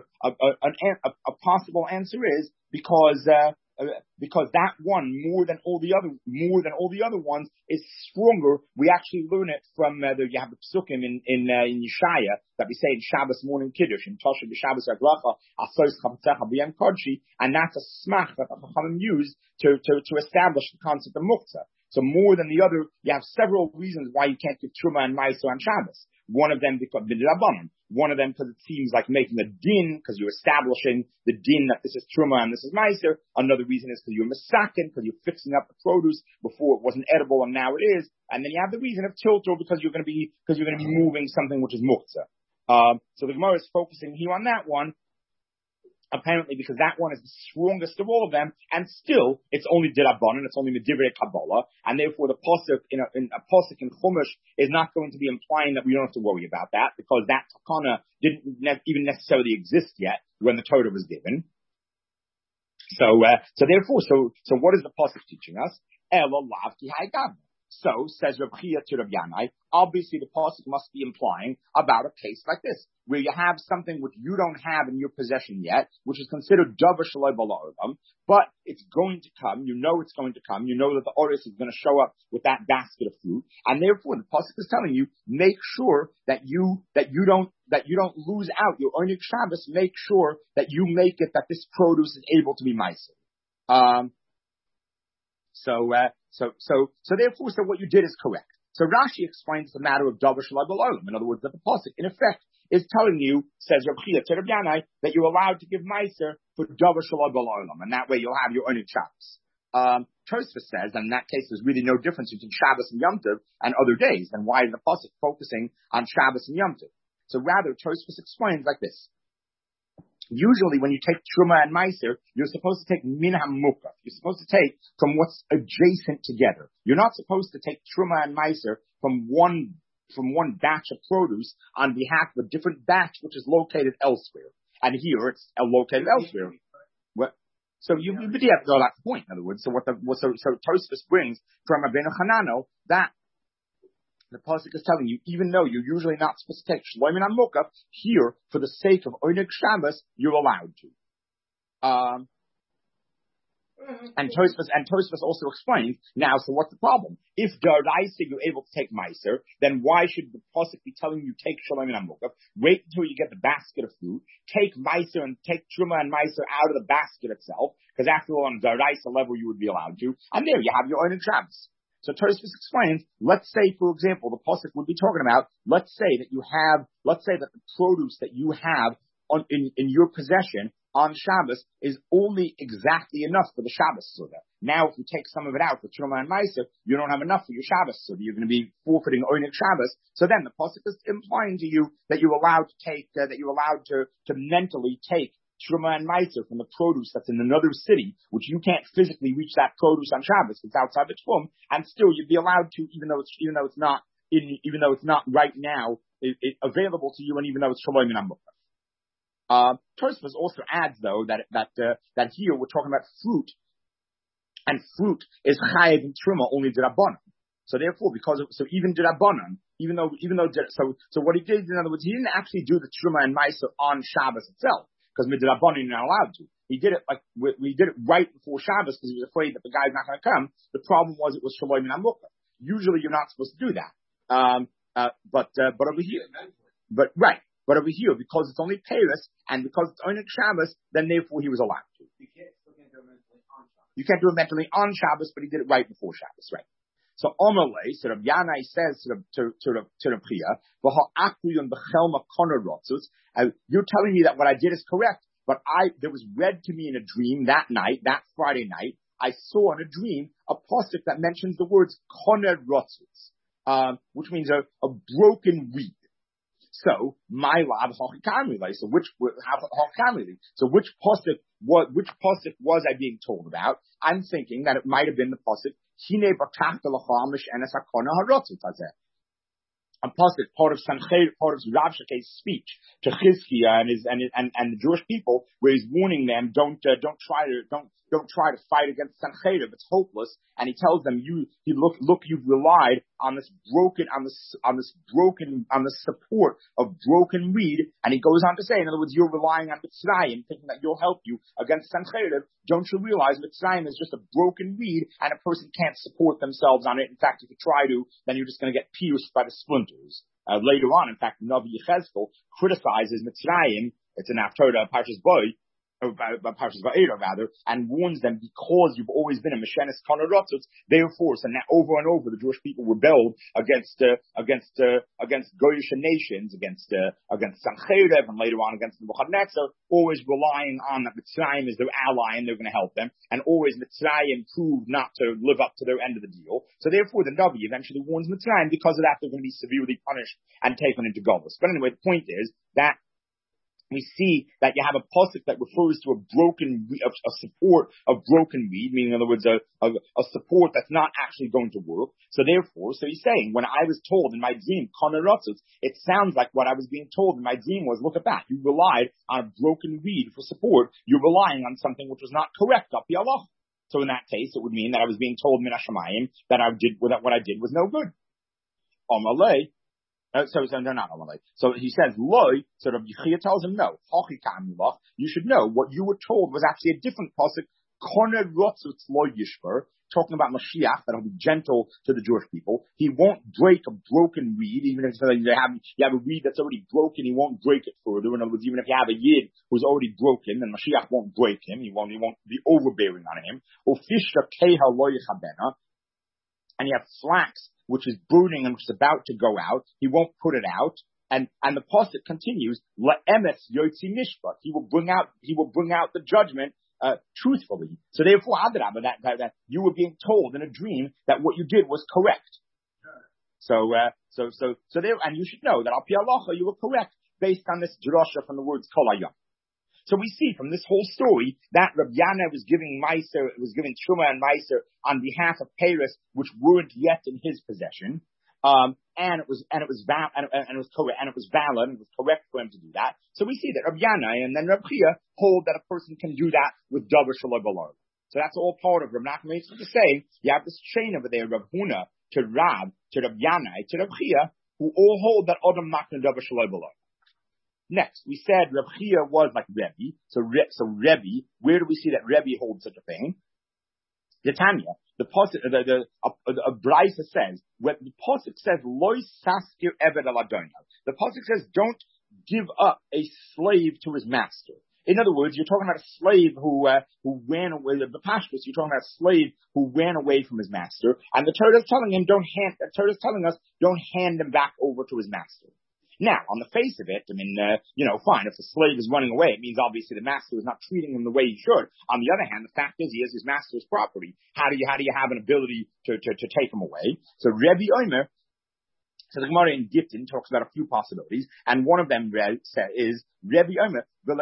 a possible answer is because that one more than all the other ones is stronger. We actually learn it from you have the psukim in Yeshaya that we say in Shabbos morning kiddush in Tosha b'Shabbos Aglacha Asos Chavetzecha B'Yom Kodshi, and that's a smach that the Chachamim use to establish the concept of muktzah. So more than the other, you have several reasons why you can't give Truma and Meiser on Shabbos. One of them because midrabanan. One of them because it seems like making a din, because you're establishing the din that this is Truma and this is Meiser. Another reason is because you're misakin, because you're fixing up the produce before it wasn't edible and now it is. And then you have the reason of tiltul because you're going to be moving something which is muktzah. So the Gemara is focusing here on that one. Apparently, because that one is the strongest of all of them, and still, it's only Dirabanan, it's only Medivrei Kabbalah, and therefore the pasuk in a pasuk in Chumash is not going to be implying that we don't have to worry about that, because that takana didn't even necessarily exist yet when the Torah was given. So what is the pasuk teaching us? Ela lav ki haigam. So, says Reb Chia to Reb Yanai, obviously the pasuk must be implying about a case like this, where you have something which you don't have in your possession yet, which is considered davar shaloi b'la'olam, but it's going to come, you know it's going to come, you know that the oris is going to show up with that basket of fruit, and therefore the pasuk is telling you, make sure that you don't lose out your Oneg Shabbos, make sure that you make it that this produce is able to be meiser. So therefore, what you did is correct. So Rashi explains the matter of davar shaloi b'la'olam. In other words, that the pasuk, in effect, is telling you, says Reb Chia to Reb Yanai, that you're allowed to give meiser for davar shaloi b'la'olam, and that way you'll have your Oneg Shabbos. Tosfos says, and in that case, there's really no difference between Shabbos and Yom Tov and other days. Then why is the pasuk focusing on Shabbos and Yom Tov? So rather, Tosfos explains like this. Usually when you take Truma and Meiser, you're supposed to take Min HaMukaf. You're supposed to take from what's adjacent together. You're not supposed to take Truma and Meiser from one batch of produce on behalf of a different batch which is located elsewhere. And here it's located elsewhere. So you have to go to that point, in other words. So Tosfos brings from Rabbeinu Hanano that the pasuk is telling you, even though you're usually not supposed to take shloim and mukaf, here, for the sake of Oneg Shabbos, you're allowed to. And Tosfos also explains, now, so what's the problem? If daraisa you're able to take meiser, then why should the pasuk be telling you take shloim and mukaf? Wait until you get the basket of fruit, take meiser and take truma and meiser out of the basket itself, because after all, on daraisa level you would be allowed to, and there you have your Oneg Shabbos. So Tosfos explains, let's say, for example, the pasuk would be talking about, let's say that the produce that you have in your possession on Shabbos is only exactly enough for the Shabbos Suda. Now, if you take some of it out for Truma and Meiser, you don't have enough for your Shabbos Suda. You're going to be forfeiting Oneg Shabbos. So then the pasuk is implying to you that you're allowed to mentally take Truma and Meiser from the produce that's in another city, which you can't physically reach that produce on Shabbos. It's outside the Tchum, and still you'd be allowed to, even though it's not right now available to you, and even though it's Shaloim and Amukah. Tosfos also adds though that here we're talking about fruit, and fruit is chayav in Truma only d'Rabbanan. So therefore, even d'Rabbanan, even though what he did, in other words, he didn't actually do the Truma and Meiser on Shabbos itself, because midrabanan you're not allowed to. He did it we did it right before Shabbos because he was afraid that the guy's not going to come. The problem was it was shaloim and amukah. Usually you're not supposed to do that. But over here, but over here, because it's only Paris and because it's only Shabbos, then therefore he was allowed to. You can't do it mentally on Shabbos, but he did it right before Shabbos, right? So Omerle, so Rabbi Yanai says to Rabbi Chia, you're telling me that what I did is correct, but there was read to me in a dream that night, that Friday night, I saw in a dream a pasuk that mentions the words koner rotzutz, which means a broken reed. So my lab hochikamili. So which pasuk was I being told about? I'm thinking that it might have been the pasuk hine batachta lachamish enes hakona harotzut hazeh. A pasuk, part of Rav Shakei's speech to Chizkiah and the Jewish people, where he's warning them, don't try to fight against Sancheriv. It's hopeless. And he tells them, look, you've relied on the support of broken reed. And he goes on to say, in other words, you're relying on Mitzrayim, thinking that you'll help you against Sancheriv. Don't you realize Mitzrayim is just a broken reed, and a person can't support themselves on it. In fact, if you try to, then you're just going to get pierced by the splinters. Later on, in fact, Navi Yechezkel criticizes Mitzrayim. It's an Haftarah Parshas Bo, Parshas Va'era rather, and warns them because you've always been a Meshenes Koner Rotzutz. Therefore, so now over and over, the Jewish people rebelled against Goyish nations, against Sancheriv, and later on against Nebuchadnezzar, always relying on that Mitzrayim is their ally and they're going to help them, and always Mitzrayim proved not to live up to their end of the deal. So therefore, the Navi eventually warns Mitzrayim. Because of that, they're going to be severely punished and taken into Golus. But anyway, the point is that we see that you have a pasuk that refers to a support of broken reed, meaning in other words, a support that's not actually going to work. So therefore, he's saying, when I was told in my dream, Koner Rotzutz, it sounds like what I was being told in my dream was, look at that, you relied on a broken reed for support, you're relying on something which was not correct, up Allah. So in that case, it would mean that I was being told min hashamayim that what I did was no good. Amalei. So he says, Loi, so Rabbi Yechia tells him, no, you should know what you were told was actually a different pasuk, Koner Rotzutz Lo Yishber, talking about Mashiach, that he'll be gentle to the Jewish people. He won't break a broken reed, even if you have a reed that's already broken, he won't break it further. In other words, even if you have a yid who's already broken, then Mashiach won't break him, he won't be overbearing on him. Ufishta Keha Lo Yichabena, and you have flax, which is brooding and which is about to go out, he won't put it out. And the pasuk continues, La'emes Yotzi Mishpat. He will bring out the judgment, truthfully. So therefore, Adrabah, that you were being told in a dream that what you did was correct. So there, and you should know that al pi halacha you were correct based on this drasha from the words Kol Hayom. So we see from this whole story that Rabbi Yana was giving Truma and Meiser on behalf of Paris, which weren't yet in his possession, and it was valid, and it was correct for him to do that. So we see that Rabbi Yana and then Rabbi Chia hold that a person can do that with davar shaloi b'larv. So that's all part of Rabbi Nachman Yitzchak is saying. You have this chain over there, Rabbi Huna to Rabbi Yana to Rabbi Chia, who all hold that Adam Makna davar shaloi b'larv. Next, we said Reb Chia was like Rebbe. So Rebbe, where do we see that Rebbe holds such a thing? The Tanya, the Brisa says, when the pasuk says, "Loi saskir eved al Adonai," the pasuk says, "Don't give up a slave to his master." In other words, you're talking about a slave who ran away. The Pashtus, you're talking about a slave who ran away from his master, and the Torah is telling him, don't hand him back over to his master. Now, on the face of it, I mean, fine, if the slave is running away, it means obviously the master is not treating him the way he should. On the other hand, the fact is he is his master's property. How do you have an ability to take him away? So Rebbe Omer, so the Gemara in Gittin talks about a few possibilities, and one of them is Rebbe Omer, the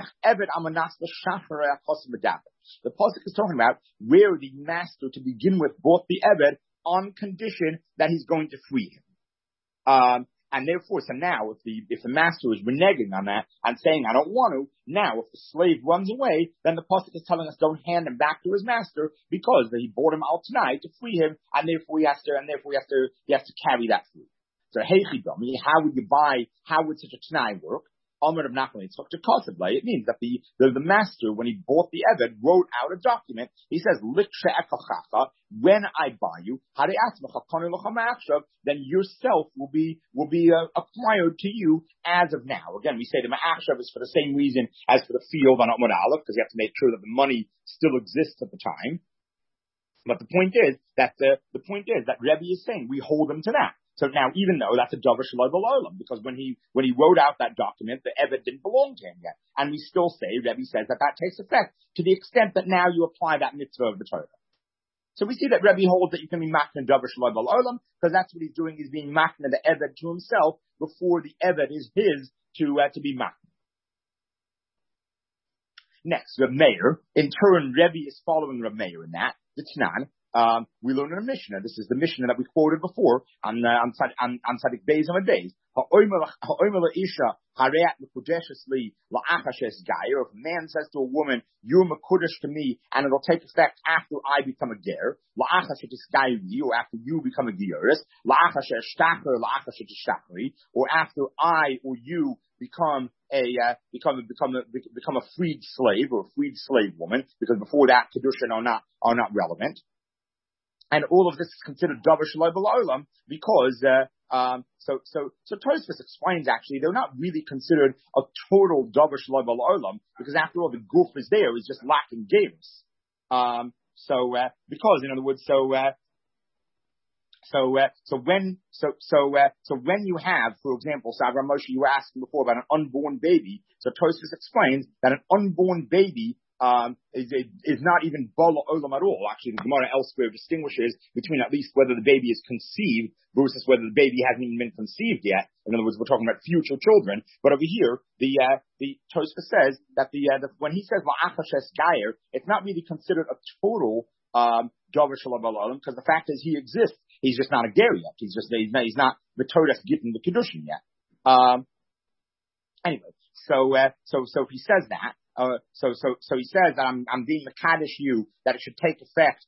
pasuk is talking about where the master to begin with bought the Eved on condition that he's going to free him. And therefore, so now, if the master is reneging on that and saying, I don't want to, now if the slave runs away, then the pasuk is telling us don't hand him back to his master because he bought him out tonight to free him, and therefore he has to carry that free. So, hey Chidami, how would such a Tanai work? Amr of Nachman Yitzchak to Kosevlay. It means that the master, when he bought the Eved, wrote out a document. He says, when I buy you, then yourself will be acquired to you as of now. Again, we say the Ma'achshav is for the same reason as for the field on Amud Aleph, because you have to make sure that the money still exists at the time. But the point is that Rebbe is saying we hold him to that. So now, even though that's a davar shaloi b'olam, because when he wrote out that document, the Eved didn't belong to him yet, and we still say Rebbe says that takes effect to the extent that now you apply that mitzvah of the Torah. So we see that Rebbe holds that you can be makna davar shaloi b'olam, because that's what he's doing, is being makna the Eved to himself before the Eved is his to be makna. Next, Reb Meir. In turn, Rebbe is following Reb Meir in that. The Tanan. We learn in a Mishnah. This is the Mishnah that we quoted before on Tzadik Beis Amud Beis. If a man says to a woman, "You're mekudesh to me, and it'll take effect after I become a ger," or after you become a geras, or after I or you become a freed slave or a freed slave woman, because before that kedushin are not relevant. And all of this is considered davar shaloi b'olam because so Tosfos explains actually they're not really considered a total davar shaloi b'olam because after all the goof is there, is just lacking games. Because in other words, so when you have, for example, Avram Moshe, you were asking before about an unborn baby. So Tosfos explains that an unborn baby is not even bala olam at all. Actually, the Gemara elsewhere distinguishes between at least whether the baby is conceived versus whether the baby hasn't even been conceived yet. In other words, we're talking about future children. But over here, the Tosfos says that when he says la'achashes gayer, it's not really considered a total davar shaloi b'olam because the fact is he exists. He's just not a ger yet. He's not the Torah getting the kedushin yet. Anyway, so he says that. So he says that I'm being mekadesh you that it should take effect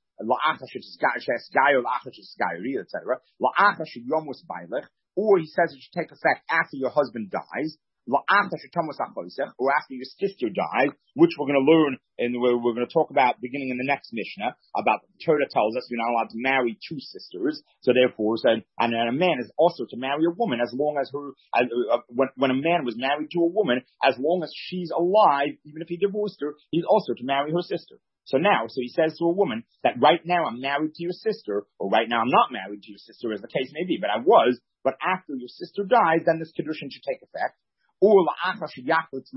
or he says it should take effect after your husband dies, or after your sister dies, which we're going to learn and we're going to talk about beginning in the next Mishnah about the Torah tells us you're not allowed to marry two sisters. So therefore, and a man is also to marry a woman as long as when a man was married to a woman, as long as she's alive, even if he divorced her, he's also to marry her sister. So he says to a woman that right now I'm married to your sister, or right now I'm not married to your sister, as the case may be, but I was, but after your sister dies, then this kedushin should take effect. Or after your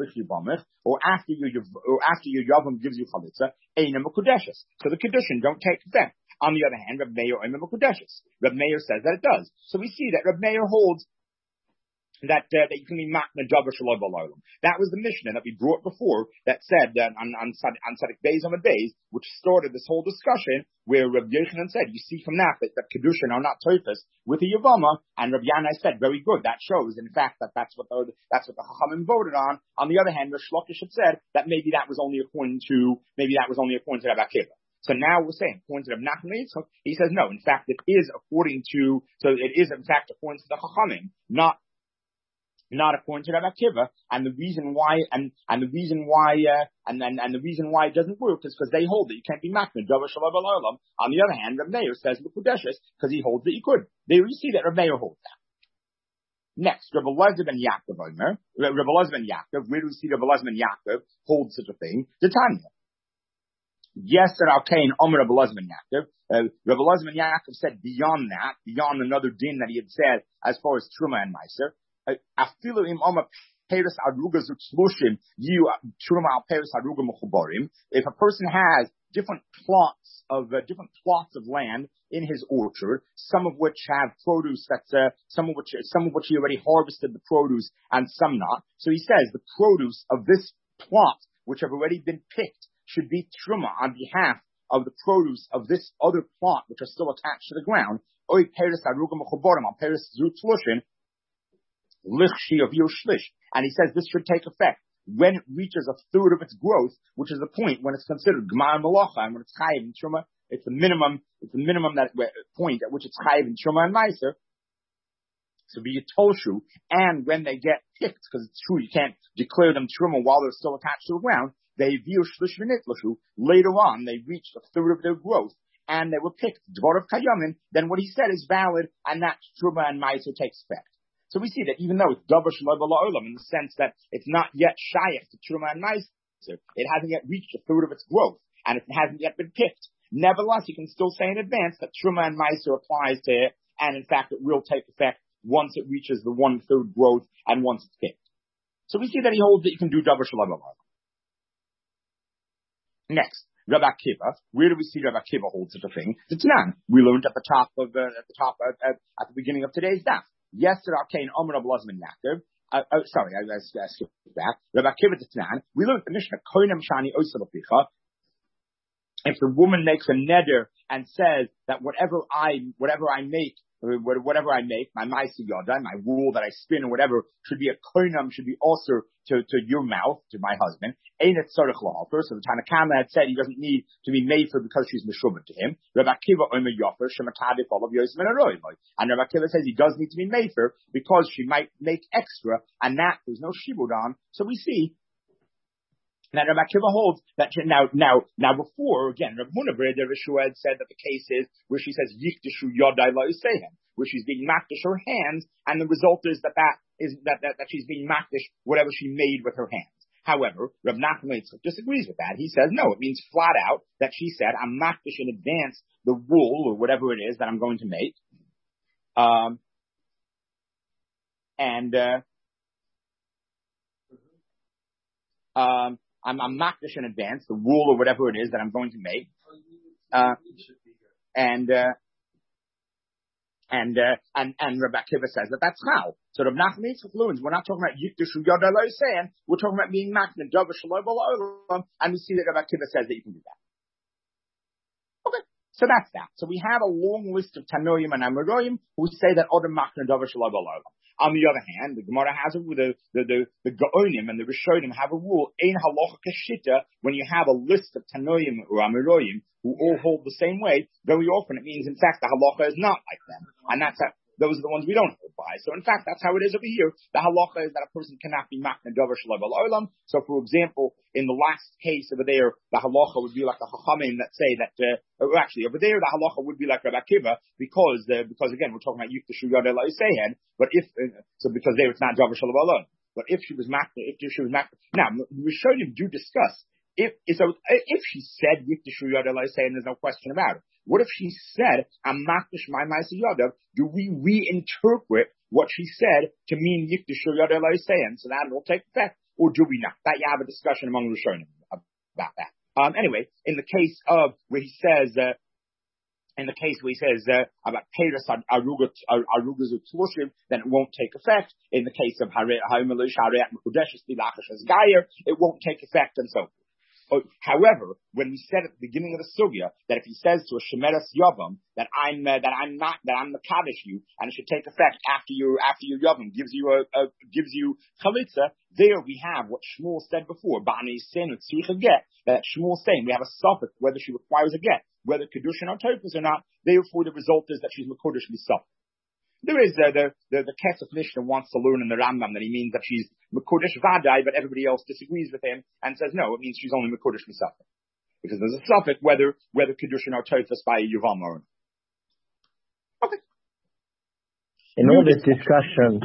yavam gives you chalitza, eina mekudeshes. So the kedushin don't take effect. On the other hand, Reb Meir eina mekudeshes. Reb Meir says that it does. So we see that Reb Meir holds that you can be makna davar shaloi b'olam. That was the Mishnah that we brought before that said on Tzadik Beis Amud Beis, which started this whole discussion where Reb Yochanan said, you see from that kedushin are not Tosfos with a yavama, and Reb Yanai said, very good, that shows in fact that's what the Chachamim voted on. On the other hand, Rish Lakish had said that maybe that was only according to Reb Akiva. So now we're saying, according to Reb Nachman Yitzchak, he says no. In fact, it is according to the Chachamim, not according to Reb Akiva, and the reason why it doesn't work is because they hold that you can't be makna davar shaloi b'olam. On the other hand, Reb Meir says mekudeshes because he holds that you could. There you see that Reb Meir holds that. Next, Reb Elazar ben Yaakov, where do we see Reb Elazar ben Yaakov hold such a thing? The Tanya. Yes, Rav Kain Omer Reb Elazar ben Yaakov. Reb Elazar ben Yaakov said beyond another din that he had said as far as Truma and Meiser. If a person has different plots of land in his orchard, some of which have produce some of which he already harvested the produce and some not. So he says the produce of this plot, which have already been picked, should be truma on behalf of the produce of this other plot, which are still attached to the ground. And he says this should take effect when it reaches a third of its growth, which is the point when it's considered Gmar Malacha, and when it's Chayiv and Truma, it's the minimum that point at which it's Chayiv and Truma and Meiser. So be Yitolshu, and when they get picked, because it's true, you can't declare them Truma while they're still attached to the ground, they view Shlish V'Nitlashu. Later on, they reached a third of their growth, and they were picked, Dvorav Kayamin, then what he said is valid, and that Truma and Ma'aser takes effect. So we see that even though it's Davar Shalai B'La'olam, in the sense that it's not yet Shayach to Truma and Ma'aser, it hasn't yet reached a third of its growth, and it hasn't yet been picked. Nevertheless, you can still say in advance that Truma and Ma'aser applies to it, and in fact, it will take effect once it reaches the 1/3 growth and once it's picked. So we see that he holds that you can do Davar Shalai B'La'olam. Next, Rabbi Akiva. Where do we see Rabbi Akiva hold such a thing? The Tanan. We learned at the beginning of today's daf. Yesterday, okay, in Omer of Lazman Yaakov. Sorry, I skipped back. Rabbi Akiva the Tanan. We learned the Mishnah Koinem Shani Osalapicha. If the woman makes a neder and says that whatever I make, my ma'aser yada, my wool that I spin or whatever, should be a koinam, should be also to your mouth, to my husband. Ain't it tzarich la'alter? So the Tanakama had said he doesn't need to be made for because she's meshubah to him. Rabbi Akiva omer yofer shematadif olav yosem and aroy. And Rabbi Akiva says he does need to be made for because she might make extra, and that there's no shibud on. So we see that Rabbi Akiva holds that now before, again, Rav Huna Bar Yeshua had said that the case is where she says yikdishu yodai la'useihem, where she's being makdish her hands, and the result is that she's being makdish whatever she made with her hands. However, Rav Nachman Yitzchak disagrees with that. He says no, it means flat out that she said I'm makdish in advance the wool or whatever it is that I'm going to make, I'm makdish in advance the wool or whatever it is that I'm going to make, and Rabbi Akiva says that that's how. So Rav Nachman Yitzchak learns we're not talking about yikdishu yada lo saying, we're talking about being makdish davar shaloi b'la'olam, and we see that Rabbi Akiva says that you can do that. Okay, so that's that. So we have a long list of Tanoim and Amoraim who say that other makdish davar shaloi b'la'olam. On the other hand, the Gemara has it with the Gaonim and the Rishonim have a rule, ein halacha keshita, when you have a list of Tanoim or Amoraim who all hold the same way, very often it means in fact the halacha is not like them. And those are the ones we don't hold by. So in fact, that's how it is over here. The halacha is that a person cannot be makna davar shalai b'la'olam. So for example, in the last case over there, the halacha would be like the chachamim that say that, actually over there, the halacha would be like Rabbi Akiva, because again, we're talking about yikdishu yada la'useihen, but because there it's not davar shalai b'la'olam. But if she was makna, now, Rishonim do discuss, if she said yikdishu yada la'useihen, there's no question about it. What if she said, I'm makdish my ma'aser yadav? Do we reinterpret what she said to mean yikdishu yada la'useihen, so that it will take effect, or do we not? That you have a discussion among Rishonim about that. Anyway, in the case of where he says, about Peres Arugas Utlushim, then it won't take effect. In the case of Ha'imelish Ha'reat Mekudeshes Bilachash as Gayer, it won't take effect, and so forth. However, when we said at the beginning of the sugya that if he says to a shemeres yavam that I'm mekadosh you, and it should take effect after your yavam gives you chalitza, there we have what Shmuel said before, ba'anei sen u'tzricha get, that Shmuel saying we have a suffix whether she requires a get, whether kedushin or tofus or not. Therefore, the result is that she's mekadosh l'saf. There is the Kesef Mishnah wants to learn in the Rambam that he means that she's Mekudesh Vadai, but everybody else disagrees with him and says no, it means she's only Mekudesh Misafik. Because there's a suffix whether Kedushin or Tofus by Yuvam or not. Okay. In all this discussion,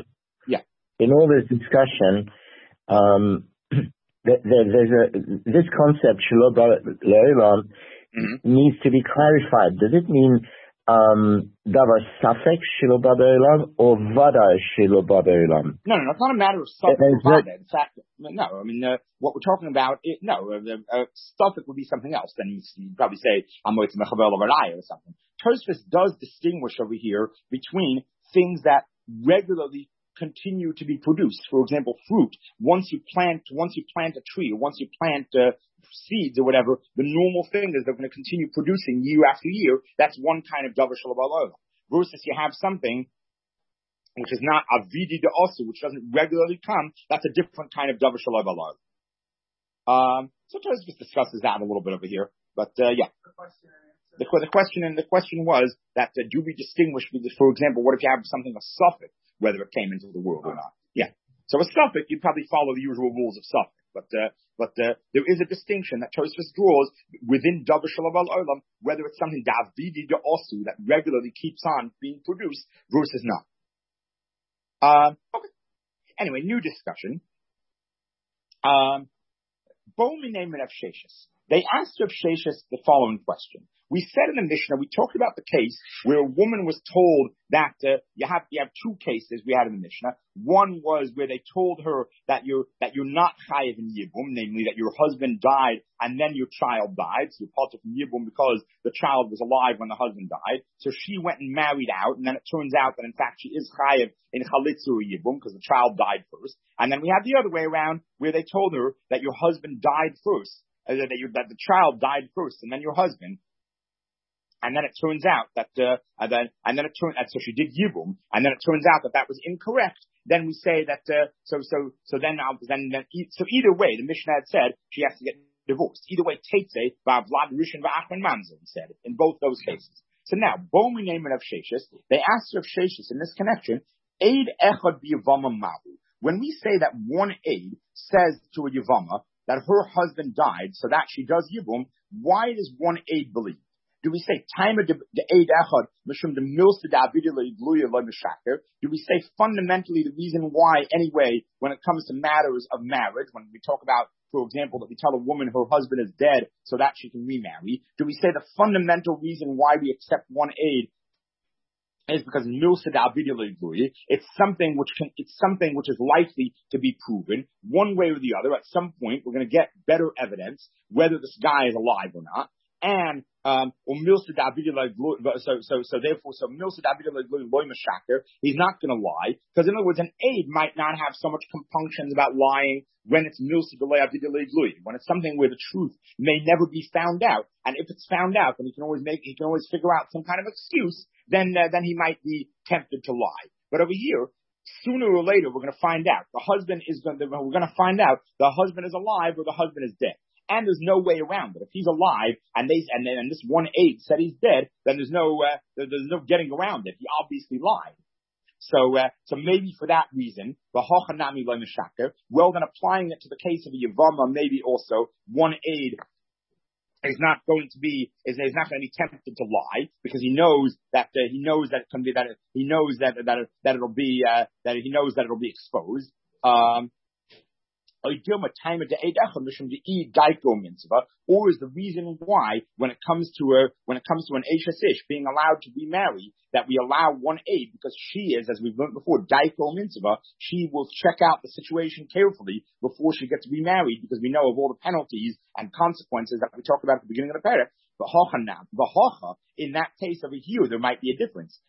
this concept Shelo Le'olam needs to be clarified. Does it mean davar safek shelo ba'olam or vada shelo ba'olam? No, it's not a matter of safek or vada. In fact, no. I mean, what we're talking about, safek would be something else. Then you'd probably say amoitz mechavel of or something. Tosfos does distinguish over here between things that regularly continue to be produced. For example, fruit. Once you plant a tree, or once you plant seeds or whatever, the normal thing is they're going to continue producing year after year. That's one kind of davar shalai b'la'olam. Versus you have something which is not avidi de'osu, which doesn't regularly come. That's a different kind of davar shalai b'la'olam. So Tosfos discusses that a little bit over here, but yeah. The question was that do we distinguish? For example, what if you have something a suffix? whether it came into the world or not. Yeah. So a suffix, you'd probably follow the usual rules of suffix. But there is a distinction that Tosfos draws within Davar Shalav Olam, whether it's something Davidi de Osu that regularly keeps on being produced versus not. Okay. Anyway, new discussion. They asked Rav Sheshes the following question. We said in the Mishnah, we talked about the case where a woman was told that you have two cases we had in the Mishnah. One was where they told her that you're not chayiv in yibum, namely that your husband died and then your child died. So you're part of yibum because the child was alive when the husband died. So she went and married out, and then it turns out that in fact she is chayiv in chalitzu yibum because the child died first. And then we had the other way around where they told her that your husband died first, that the child died first, and then your husband. And then it turns out that, so she did yibum, and then it turns out that was incorrect. Then we say that, so either way, the Mishnah had said she has to get divorced. Either way, Teitze, Vlad Rishon V'Achman Mamzer, said in both those cases. So now, Bomi name of Sheshes, they asked Rav Sheshes in this connection, Eid Echad B'Yavama Mahu. When we say that one aid says to a Yavama that her husband died, so that she does yibum, why does one aid believe? Do we say time of the aid echad mishum the milsta David le'igluya le'mishaker? Do we say fundamentally the reason why anyway when it comes to matters of marriage, when we talk about, for example, that we tell a woman her husband is dead so that she can remarry, do we say the fundamental reason why we accept one aid is because milsa David le'igluya? It's something which is likely to be proven one way or the other. At some point, we're going to get better evidence whether this guy is alive or not. And Milsa David so therefore Milsa David he's not going to lie, because in other words, an aide might not have so much compunctions about lying when it's Milsa David when it's something where the truth may never be found out, and if it's found out, then he can always figure out some kind of excuse. Then he might be tempted to lie. But over here, sooner or later, we're going to find out we're going to find out the husband is alive or the husband is dead. And there's no way around it. If he's alive and this one aide said he's dead, then there's no getting around it. He obviously lied. So maybe for that reason, well then applying it to the case of a Yavama, maybe also one aide is not going to be tempted to lie, because he knows that it'll be exposed. Or is the reason why when it comes to an Eishes Ish being allowed to remarry, that we allow one aid, because she is, as we've learned before, Daiko Mitzvah, she will check out the situation carefully before she gets remarried, because we know of all the penalties and consequences that we talked about at the beginning of the parak. In that case over here, there might be a difference.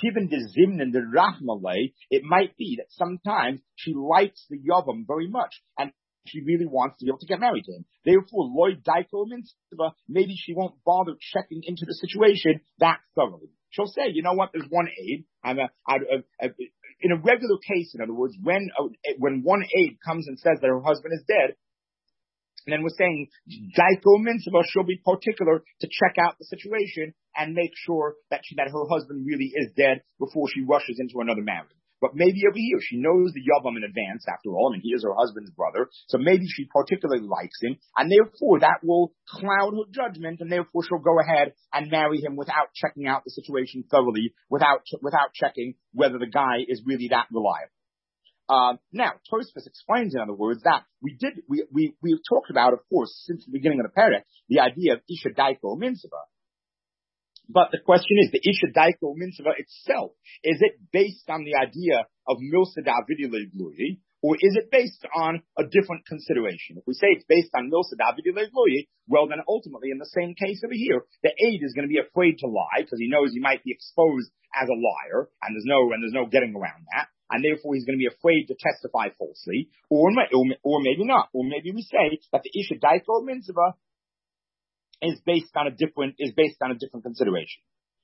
It might be that sometimes she likes the Yavam very much, and she really wants to be able to get married to him. Therefore, Lloyd Daiko Mitzvah, maybe she won't bother checking into the situation that thoroughly. She'll say, you know what, there's one aid. In a regular case, in other words, when one aide comes and says that her husband is dead, and then we're saying, Daiko Mitzvah, she'll be particular to check out the situation and make sure that her husband really is dead before she rushes into another marriage. But maybe over here, she knows the Yavam in advance, after all, and he is her husband's brother, so maybe she particularly likes him, and therefore that will cloud her judgment, and therefore she'll go ahead and marry him without checking out the situation thoroughly, without checking whether the guy is really that reliable. Now, Tosfos explains, in other words, that we've talked about, of course, since the beginning of the parak, the idea of Isha Daiko Mitzvah. But the question is, the Isha Daiko Mitzvah itself, is it based on the idea of Milsa Davidi Le'Glui, or is it based on a different consideration? If we say it's based on Milsa Davidi Le'Glui, well then ultimately, in the same case over here, the aide is going to be afraid to lie, because he knows he might be exposed as a liar, and there's no getting around that. And therefore he's going to be afraid to testify falsely, or maybe not. Or maybe we say that the Isha Daiko Mitzvah is based on a different consideration.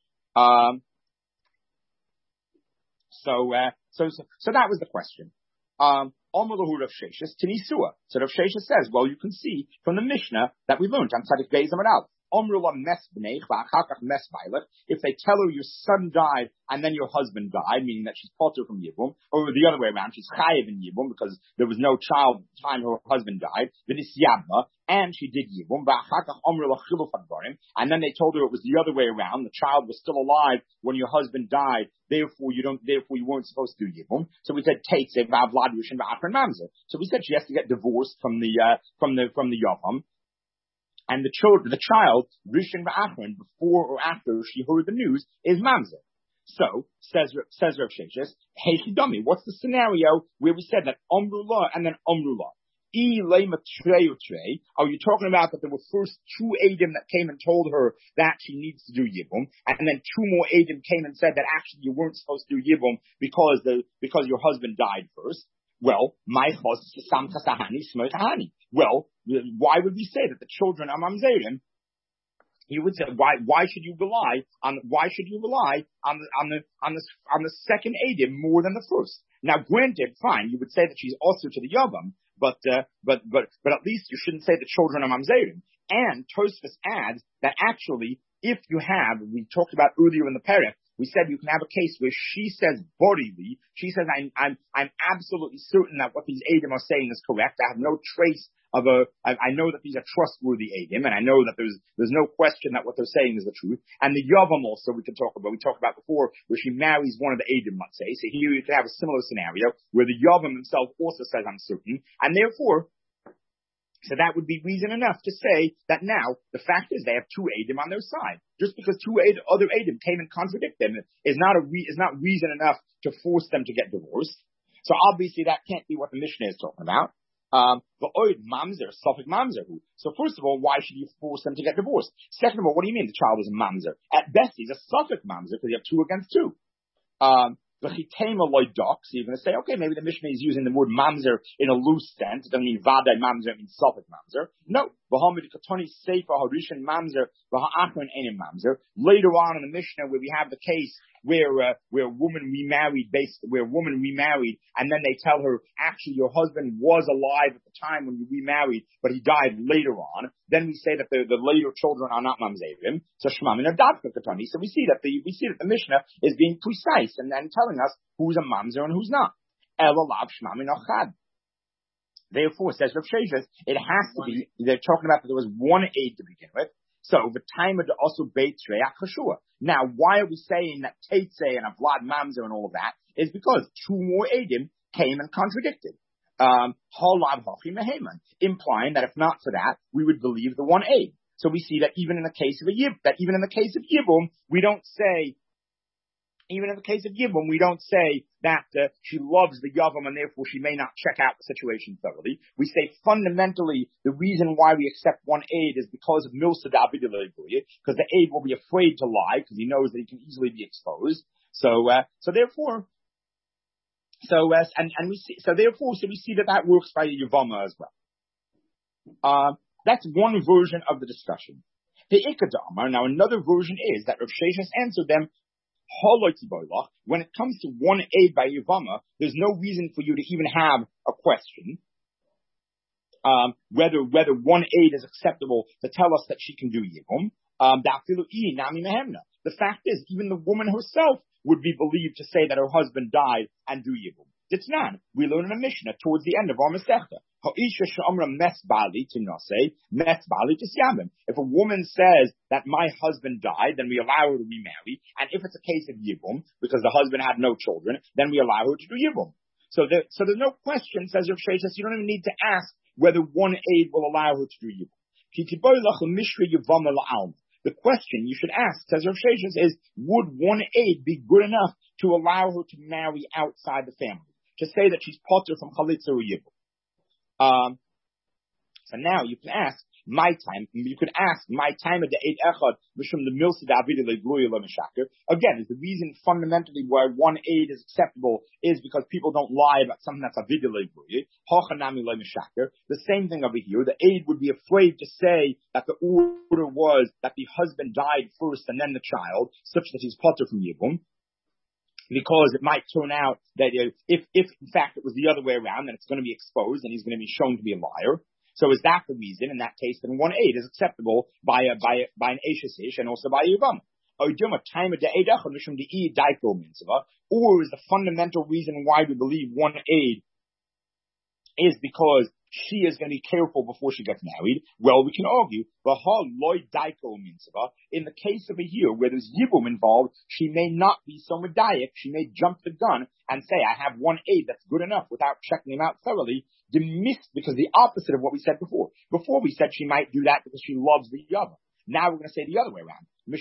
So that was the question. Omalahu Rav Sheshes Tinisua. So Rav Sheshes says, well, you can see from the Mishnah that we learned on Tzadik Beis Amud Aleph. if they tell her your son died and then your husband died, meaning that she's potter from Yibum, or the other way around, she's chayiv in Yibum because there was no child at the time her husband died, and she did Yibum, and then they told her it was the other way around, the child was still alive when your husband died, therefore you weren't supposed to do Yibum. So we said so we said she has to get divorced from the Yavam. And the child, Rishon V'Achron, before or after she heard the news, is mamzer. So, says Rav Sheshes, hey Hidami, what's the scenario where we said that Omrullah and then Omrullah? Are you talking about that there were first two Eidim that came and told her that she needs to do Yibum, and then two more Eidim came and said that actually you weren't supposed to do Yibum because your husband died first? Well, why would we say that the children are mamzerim? He would say, why should you rely on the second Eidim more than the first? Now, granted, fine, you would say that she's also to the Yavam, but at least you shouldn't say the children are mamzerim. And Tosfos adds that actually, if you have, we talked about earlier in the Perek, we said you can have a case where she says bodily, she says I'm absolutely certain that what these Eidim are saying is correct. I have no trace of I know that these are trustworthy Eidim, and I know that there's no question that what they're saying is the truth. And the Yavam also we talked about before, where she marries one of the Eidim, let's say. So here you can have a similar scenario where the Yavam himself also says I'm certain, and therefore, so that would be reason enough to say that now the fact is they have two Eidim on their side. Just because other Eidim came and contradict them is not reason enough to force them to get divorced. So obviously that can't be what the Mishnah is talking about. The oid mamzer, suffix mamzer. So first of all, why should you force them to get divorced? Second of all, what do you mean the child is a mamzer? At best, he's a suffix mamzer because you have two against two. So you're going to say, okay, maybe the Mishnah is using the word mamzer in a loose sense. It doesn't mean vadai mamzer, it means suffix mamzer. No. Later on in the Mishnah, where we have the case where a woman remarried, and then they tell her, actually, your husband was alive at the time when you remarried, but he died later on. Then we say that the later children are not mamzerim. So shmamin are dadka katani. So we see that the Mishnah is being precise and then telling us who's a mamzer and who's not. Elalav shmamin ochad. Therefore, says Rav Sheshes, it has to be, they're talking about that there was one aid to begin with. So, the time of the also beit treach chashua. Now, why are we saying that Teitzei and Avlad Mamzer and all of that? Is because two more Eidim came and contradicted. Implying that if not for that, we would believe the one Eid. So we see that even in the case of Yibum, we don't say, that she loves the Yavam and therefore she may not check out the situation thoroughly. We say fundamentally the reason why we accept one aid is because of Milsa David, because the aid will be afraid to lie because he knows that he can easily be exposed. So therefore we see that works by Yavama as well. That's one version of the discussion. The Ikadamar, now another version is that Rav Sheshes answered them, when it comes to one aid by Yavama, there's no reason for you to even have a question whether one aid is acceptable to tell us that she can do Yibum. The fact is, even the woman herself would be believed to say that her husband died and do Yibum. Ditznan, we learn in a Mishnah towards the end of our Masechta. If a woman says that my husband died, then we allow her to remarry. And if it's a case of Yibum, because the husband had no children, then we allow her to do Yibum. So there's no question, says Rav Sheshes, you don't even need to ask whether one aid will allow her to do Yibum. The question you should ask, says Rav Sheshes, is would one aid be good enough to allow her to marry outside the family? To say that she's potter from Chalitza or Yibum. So now you can ask my time of the Eid Echad Mishum the Milsa David Legluya Lemeshaker. Again, is the reason fundamentally why one aid is acceptable is because people don't lie about something that's Avid Legluya. Hochanami Lemeshaker. The same thing over here. The aid would be afraid to say that the order was that the husband died first and then the child, such that he's potter from Yibum. Because it might turn out that if in fact it was the other way around, then it's going to be exposed and he's going to be shown to be a liar. So is that the reason in that case then 1 aid is acceptable by an Eishes Ish and also by a Yavam? Or is the fundamental reason why we believe 1 aid is because she is going to be careful before she gets married? Well, we can argue, in the case over here where there's Yibum involved, she may not be so medayik, she may jump the gun and say, I have 1 aid that's good enough without checking him out thoroughly, because the opposite of what we said before. Before we said she might do that because she loves the Yavam. Now we're going to say the other way around. You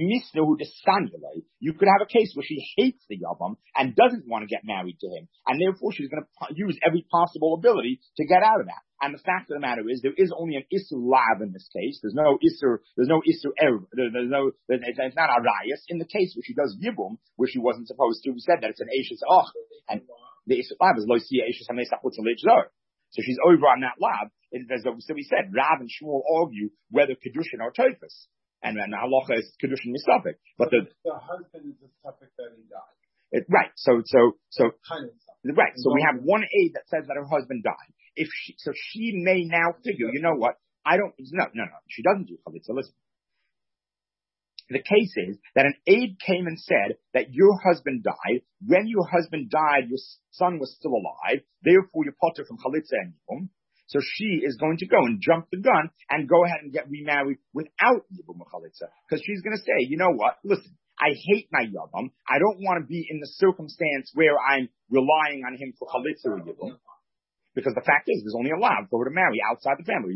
could have a case where she hates the Yavam and doesn't want to get married to him, and therefore she's going to use every possible ability to get out of that. And the fact of the matter is, there is only an Isser Lav in this case. There's no Isser Erev. It's not a Rayas. In the case where she does Yibum, where she wasn't supposed to, we said that it's an Eishes Och, and the Isser Lav is Lo Siya Eishes HaMesach Utzalej Zor. So she's over on that lab. So we said, Rav and Shmuel argue whether Kedushin or Teufus. And the halacha is Kedushin Yisafik. But the husband is the suffix that he died. Right. So kind of right. So we have 1 aid that says that her husband died. So she may now figure, you know what? No. She doesn't do chalitza. Listen. The case is that an aide came and said that your husband died. When your husband died, your son was still alive. Therefore, you're potter from chalitza and yibum. So she is going to go and jump the gun and go ahead and get remarried without yibum or chalitza, because she's going to say, you know what? Listen, I hate my yavam. I don't want to be in the circumstance where I'm relying on him for chalitza or yibum. Because the fact is, there's only allowed for her to marry outside the family.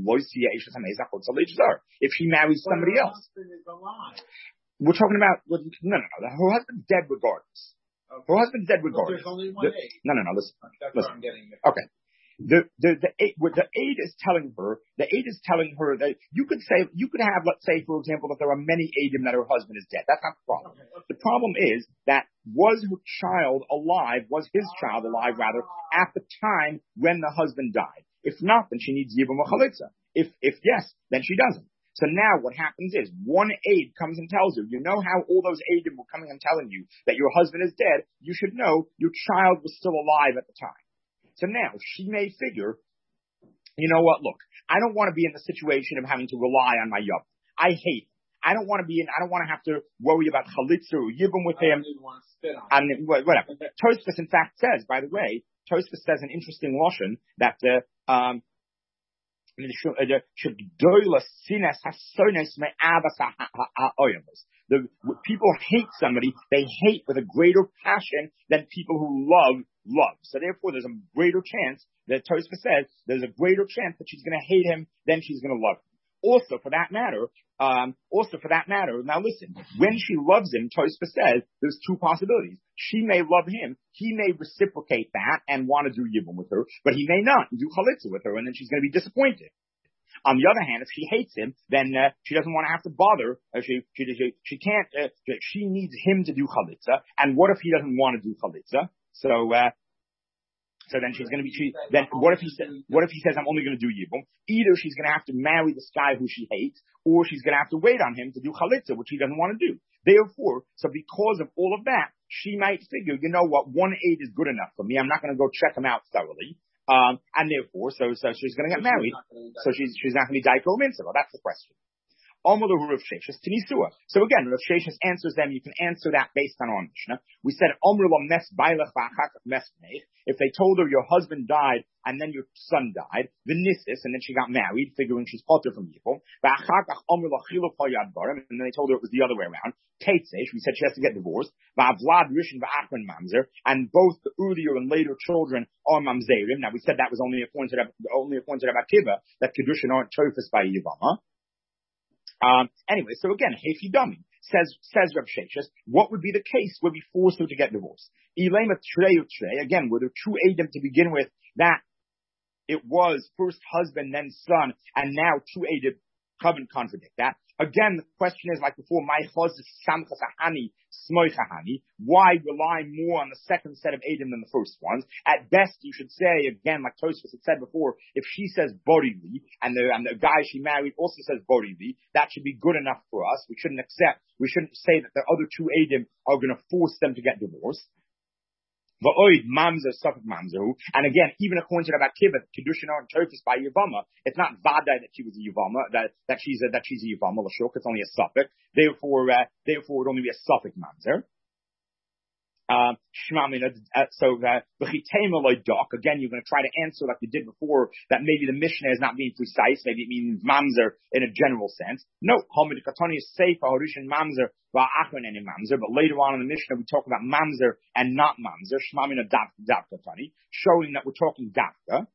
If she marries somebody else. We're talking about, no. Her husband's dead regardless. Okay. Her husband's dead regardless. There's only 1 aid. No, listen. That's what I'm getting at. Okay. The aid is telling her that you could have, let's say, for example, that there are many aidim that her husband is dead. That's not the problem. Okay. The problem is that was his child alive at the time when the husband died? If not, then she needs yibum or chalitza. If yes, then she doesn't. So now what happens is 1 aid comes and tells her, you know how all those aidim were coming and telling you that your husband is dead? You should know your child was still alive at the time. So now she may figure, you know what, look, I don't want to be in the situation of having to rely on my yub. I hate it. I don't want to have to worry about chalitza or yibum with him. And whatever. Tosfos in fact says, by the way, Tosfos says an interesting lashon that, people hate somebody, they hate with a greater passion than people who love. So therefore there's a greater chance that Tosfos says there's a greater chance that she's going to hate him than she's going to love him. Also for that matter, now listen, when she loves him, Tosfos says there's 2 possibilities. She may love him, he may reciprocate that and want to do yibum with her, but he may not do chalitza with her, and then she's going to be disappointed. On the other hand, if she hates him, then she doesn't want to have to bother. She can't. She needs him to do chalitza. And what if he doesn't want to do chalitza? So then she's going to be. Then what if he says I'm only going to do yibum? Either she's going to have to marry this guy who she hates, or she's going to have to wait on him to do chalitza, which he doesn't want to do. Therefore, so because of all of that, she might figure, you know what, 1 aid is good enough for me. I'm not going to go check him out thoroughly. And therefore, so she's going to get married. So she's not going to be daiko mitzvah. That's the question. Rav Sheshes Tinisua. So again, Rav Sheshes answers them. You can answer that based on our Mishnah. We said if they told her your husband died and then your son died, the nisis, and then she got married, figuring she's potter from Yibum. And then they told her it was the other way around. Teitzesh, we said she has to get divorced. And both the earlier and later children are mamzerim. Now we said that was only appointed about Kiva, that kedushin aren't chofis by Yivama. Anyway, so again, Hefi Dami says Reb Sheshes, what would be the case where we forced her to get divorced? Again, were there 2 Adam to begin with, that it was first husband, then son, and now 2 Adam couldn't contradict that. Again, the question is, like before, why rely more on the second set of Adam than the first ones? At best, you should say, again, like Tosfos had said before, if she says Borili, and the guy she married also says Borili, that should be good enough for us. We shouldn't say that the other 2 Adam are going to force them to get divorced. V'oid mamzer suffik mamzeru. And again, even according to Rabbi Akiva, Kedushin and Tofus by Yavama, it's not Vada that she was a Yavama, that she's a Yavama, Lashuk, it's only a suffix. Therefore, it would only be a suffik mamzer. Again, you're going to try to answer like you did before, that maybe the Mishnah is not being precise, maybe it means mamzer in a general sense. No, Hamid Katani is safe, Harishan mamzer, and mamzer, but later on in the Mishnah we talk about mamzer and not mamzer, Shmamina Katani, showing that we're talking Dafka.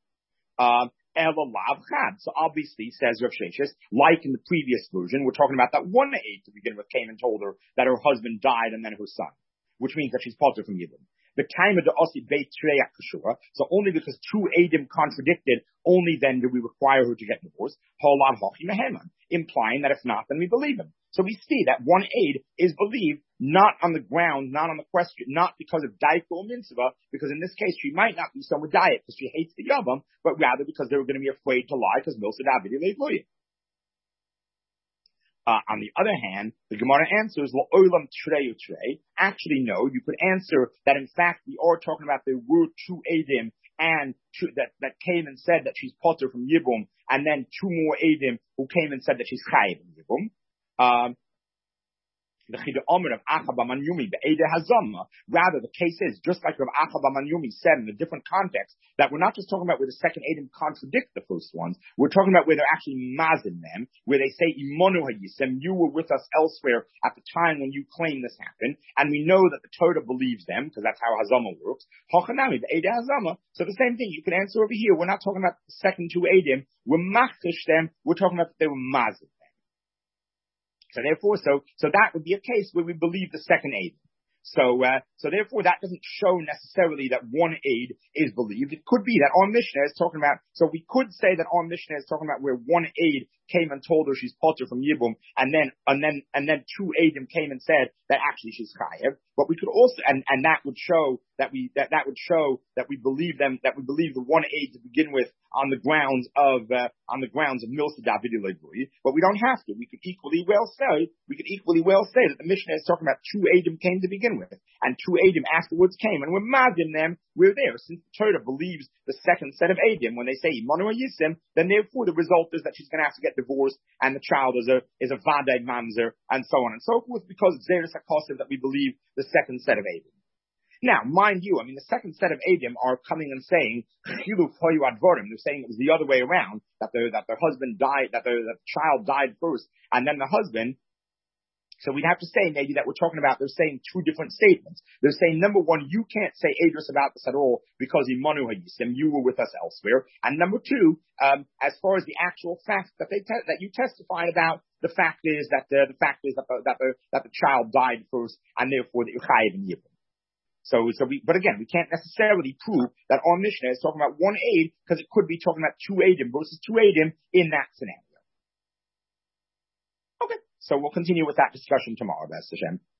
So obviously, says Rav Sheshes, like in the previous version, we're talking about that one aid to begin with came and told her that her husband died and then her son, which means that she's potter from Yibum. The time of the Osi Beit Treyak Kashura, so only because two Eidim contradicted, only then do we require her to get divorced, Holav Hochi Meheman, implying that if not, then we believe him. So we see that one aid is believed not on the ground, not on the question, not because of Daiko or Mitzvah, because in this case she might not be so with diet because she hates the Yavam, but rather because they were going to be afraid to lie because Milsa David Levoyim. On the other hand, the Gemara answers, Olam Treu Trei. Actually, no, you could answer that in fact we are talking about there were two Eidim and that came and said that she's potter from Yibum, and then two more Eidim who came and said that she's Chayiv from Yibum. Rather, the case is, just like Rav Acha Bamanyumi said in a different context, that we're not just talking about where the second Eidim contradict the first ones, we're talking about where they're actually mazin them, where they say, Imonu hayisem, you were with us elsewhere at the time when you claim this happened, and we know that the Torah believes them, because that's how Hazama works. Hochanami, the Eidah Hazama. So the same thing, you can answer over here, we're not talking about the second two Eidim, we're machish them, we're talking about that they were mazin. So therefore, so that would be a case where we believe the second aid. So therefore that doesn't show necessarily that one aid is believed. It could be that our Mishnah is talking about, so we could say that our Mishnah is talking about where one aid came and told her she's potter from Yibum, and then two aidim came and said that actually she's chayev. But we could also, and that would show that we believe them, that we believe the one aid to begin with on the grounds of Milsa David Levoyim. But we don't have to. We could equally well say that the Mishnah is talking about two aidim came to begin with, and two aidim afterwards came, and we're madim them. We're there since the Torah believes the second set of aidim when they say Imanu Yisim. Then therefore the result is that she's going to have to get divorced, and the child is a vadai mamzer, and so on and so forth, because it's Zeres HaKosev that we believe the second set of aidim. Now, mind you, the second set of Eidim are coming and saying, Chiluf Hoyu Advorim. They're saying it was the other way around, that their husband died, that the child died first, and then the husband. So we'd have to say maybe that we're talking about, they're saying two different statements. They're saying, number one, you can't say Adris about this at all because Imanu Hayisim, you were with us elsewhere. And number two, as far as the actual fact that that you testified about, the fact is that the child died first, and therefore that you're chayiv in Yibum. But again, we can't necessarily prove that our Mishnah is talking about one aid, because it could be talking about two aidim versus two aidim in that scenario. Okay, so we'll continue with that discussion tomorrow, B'ez Hashem.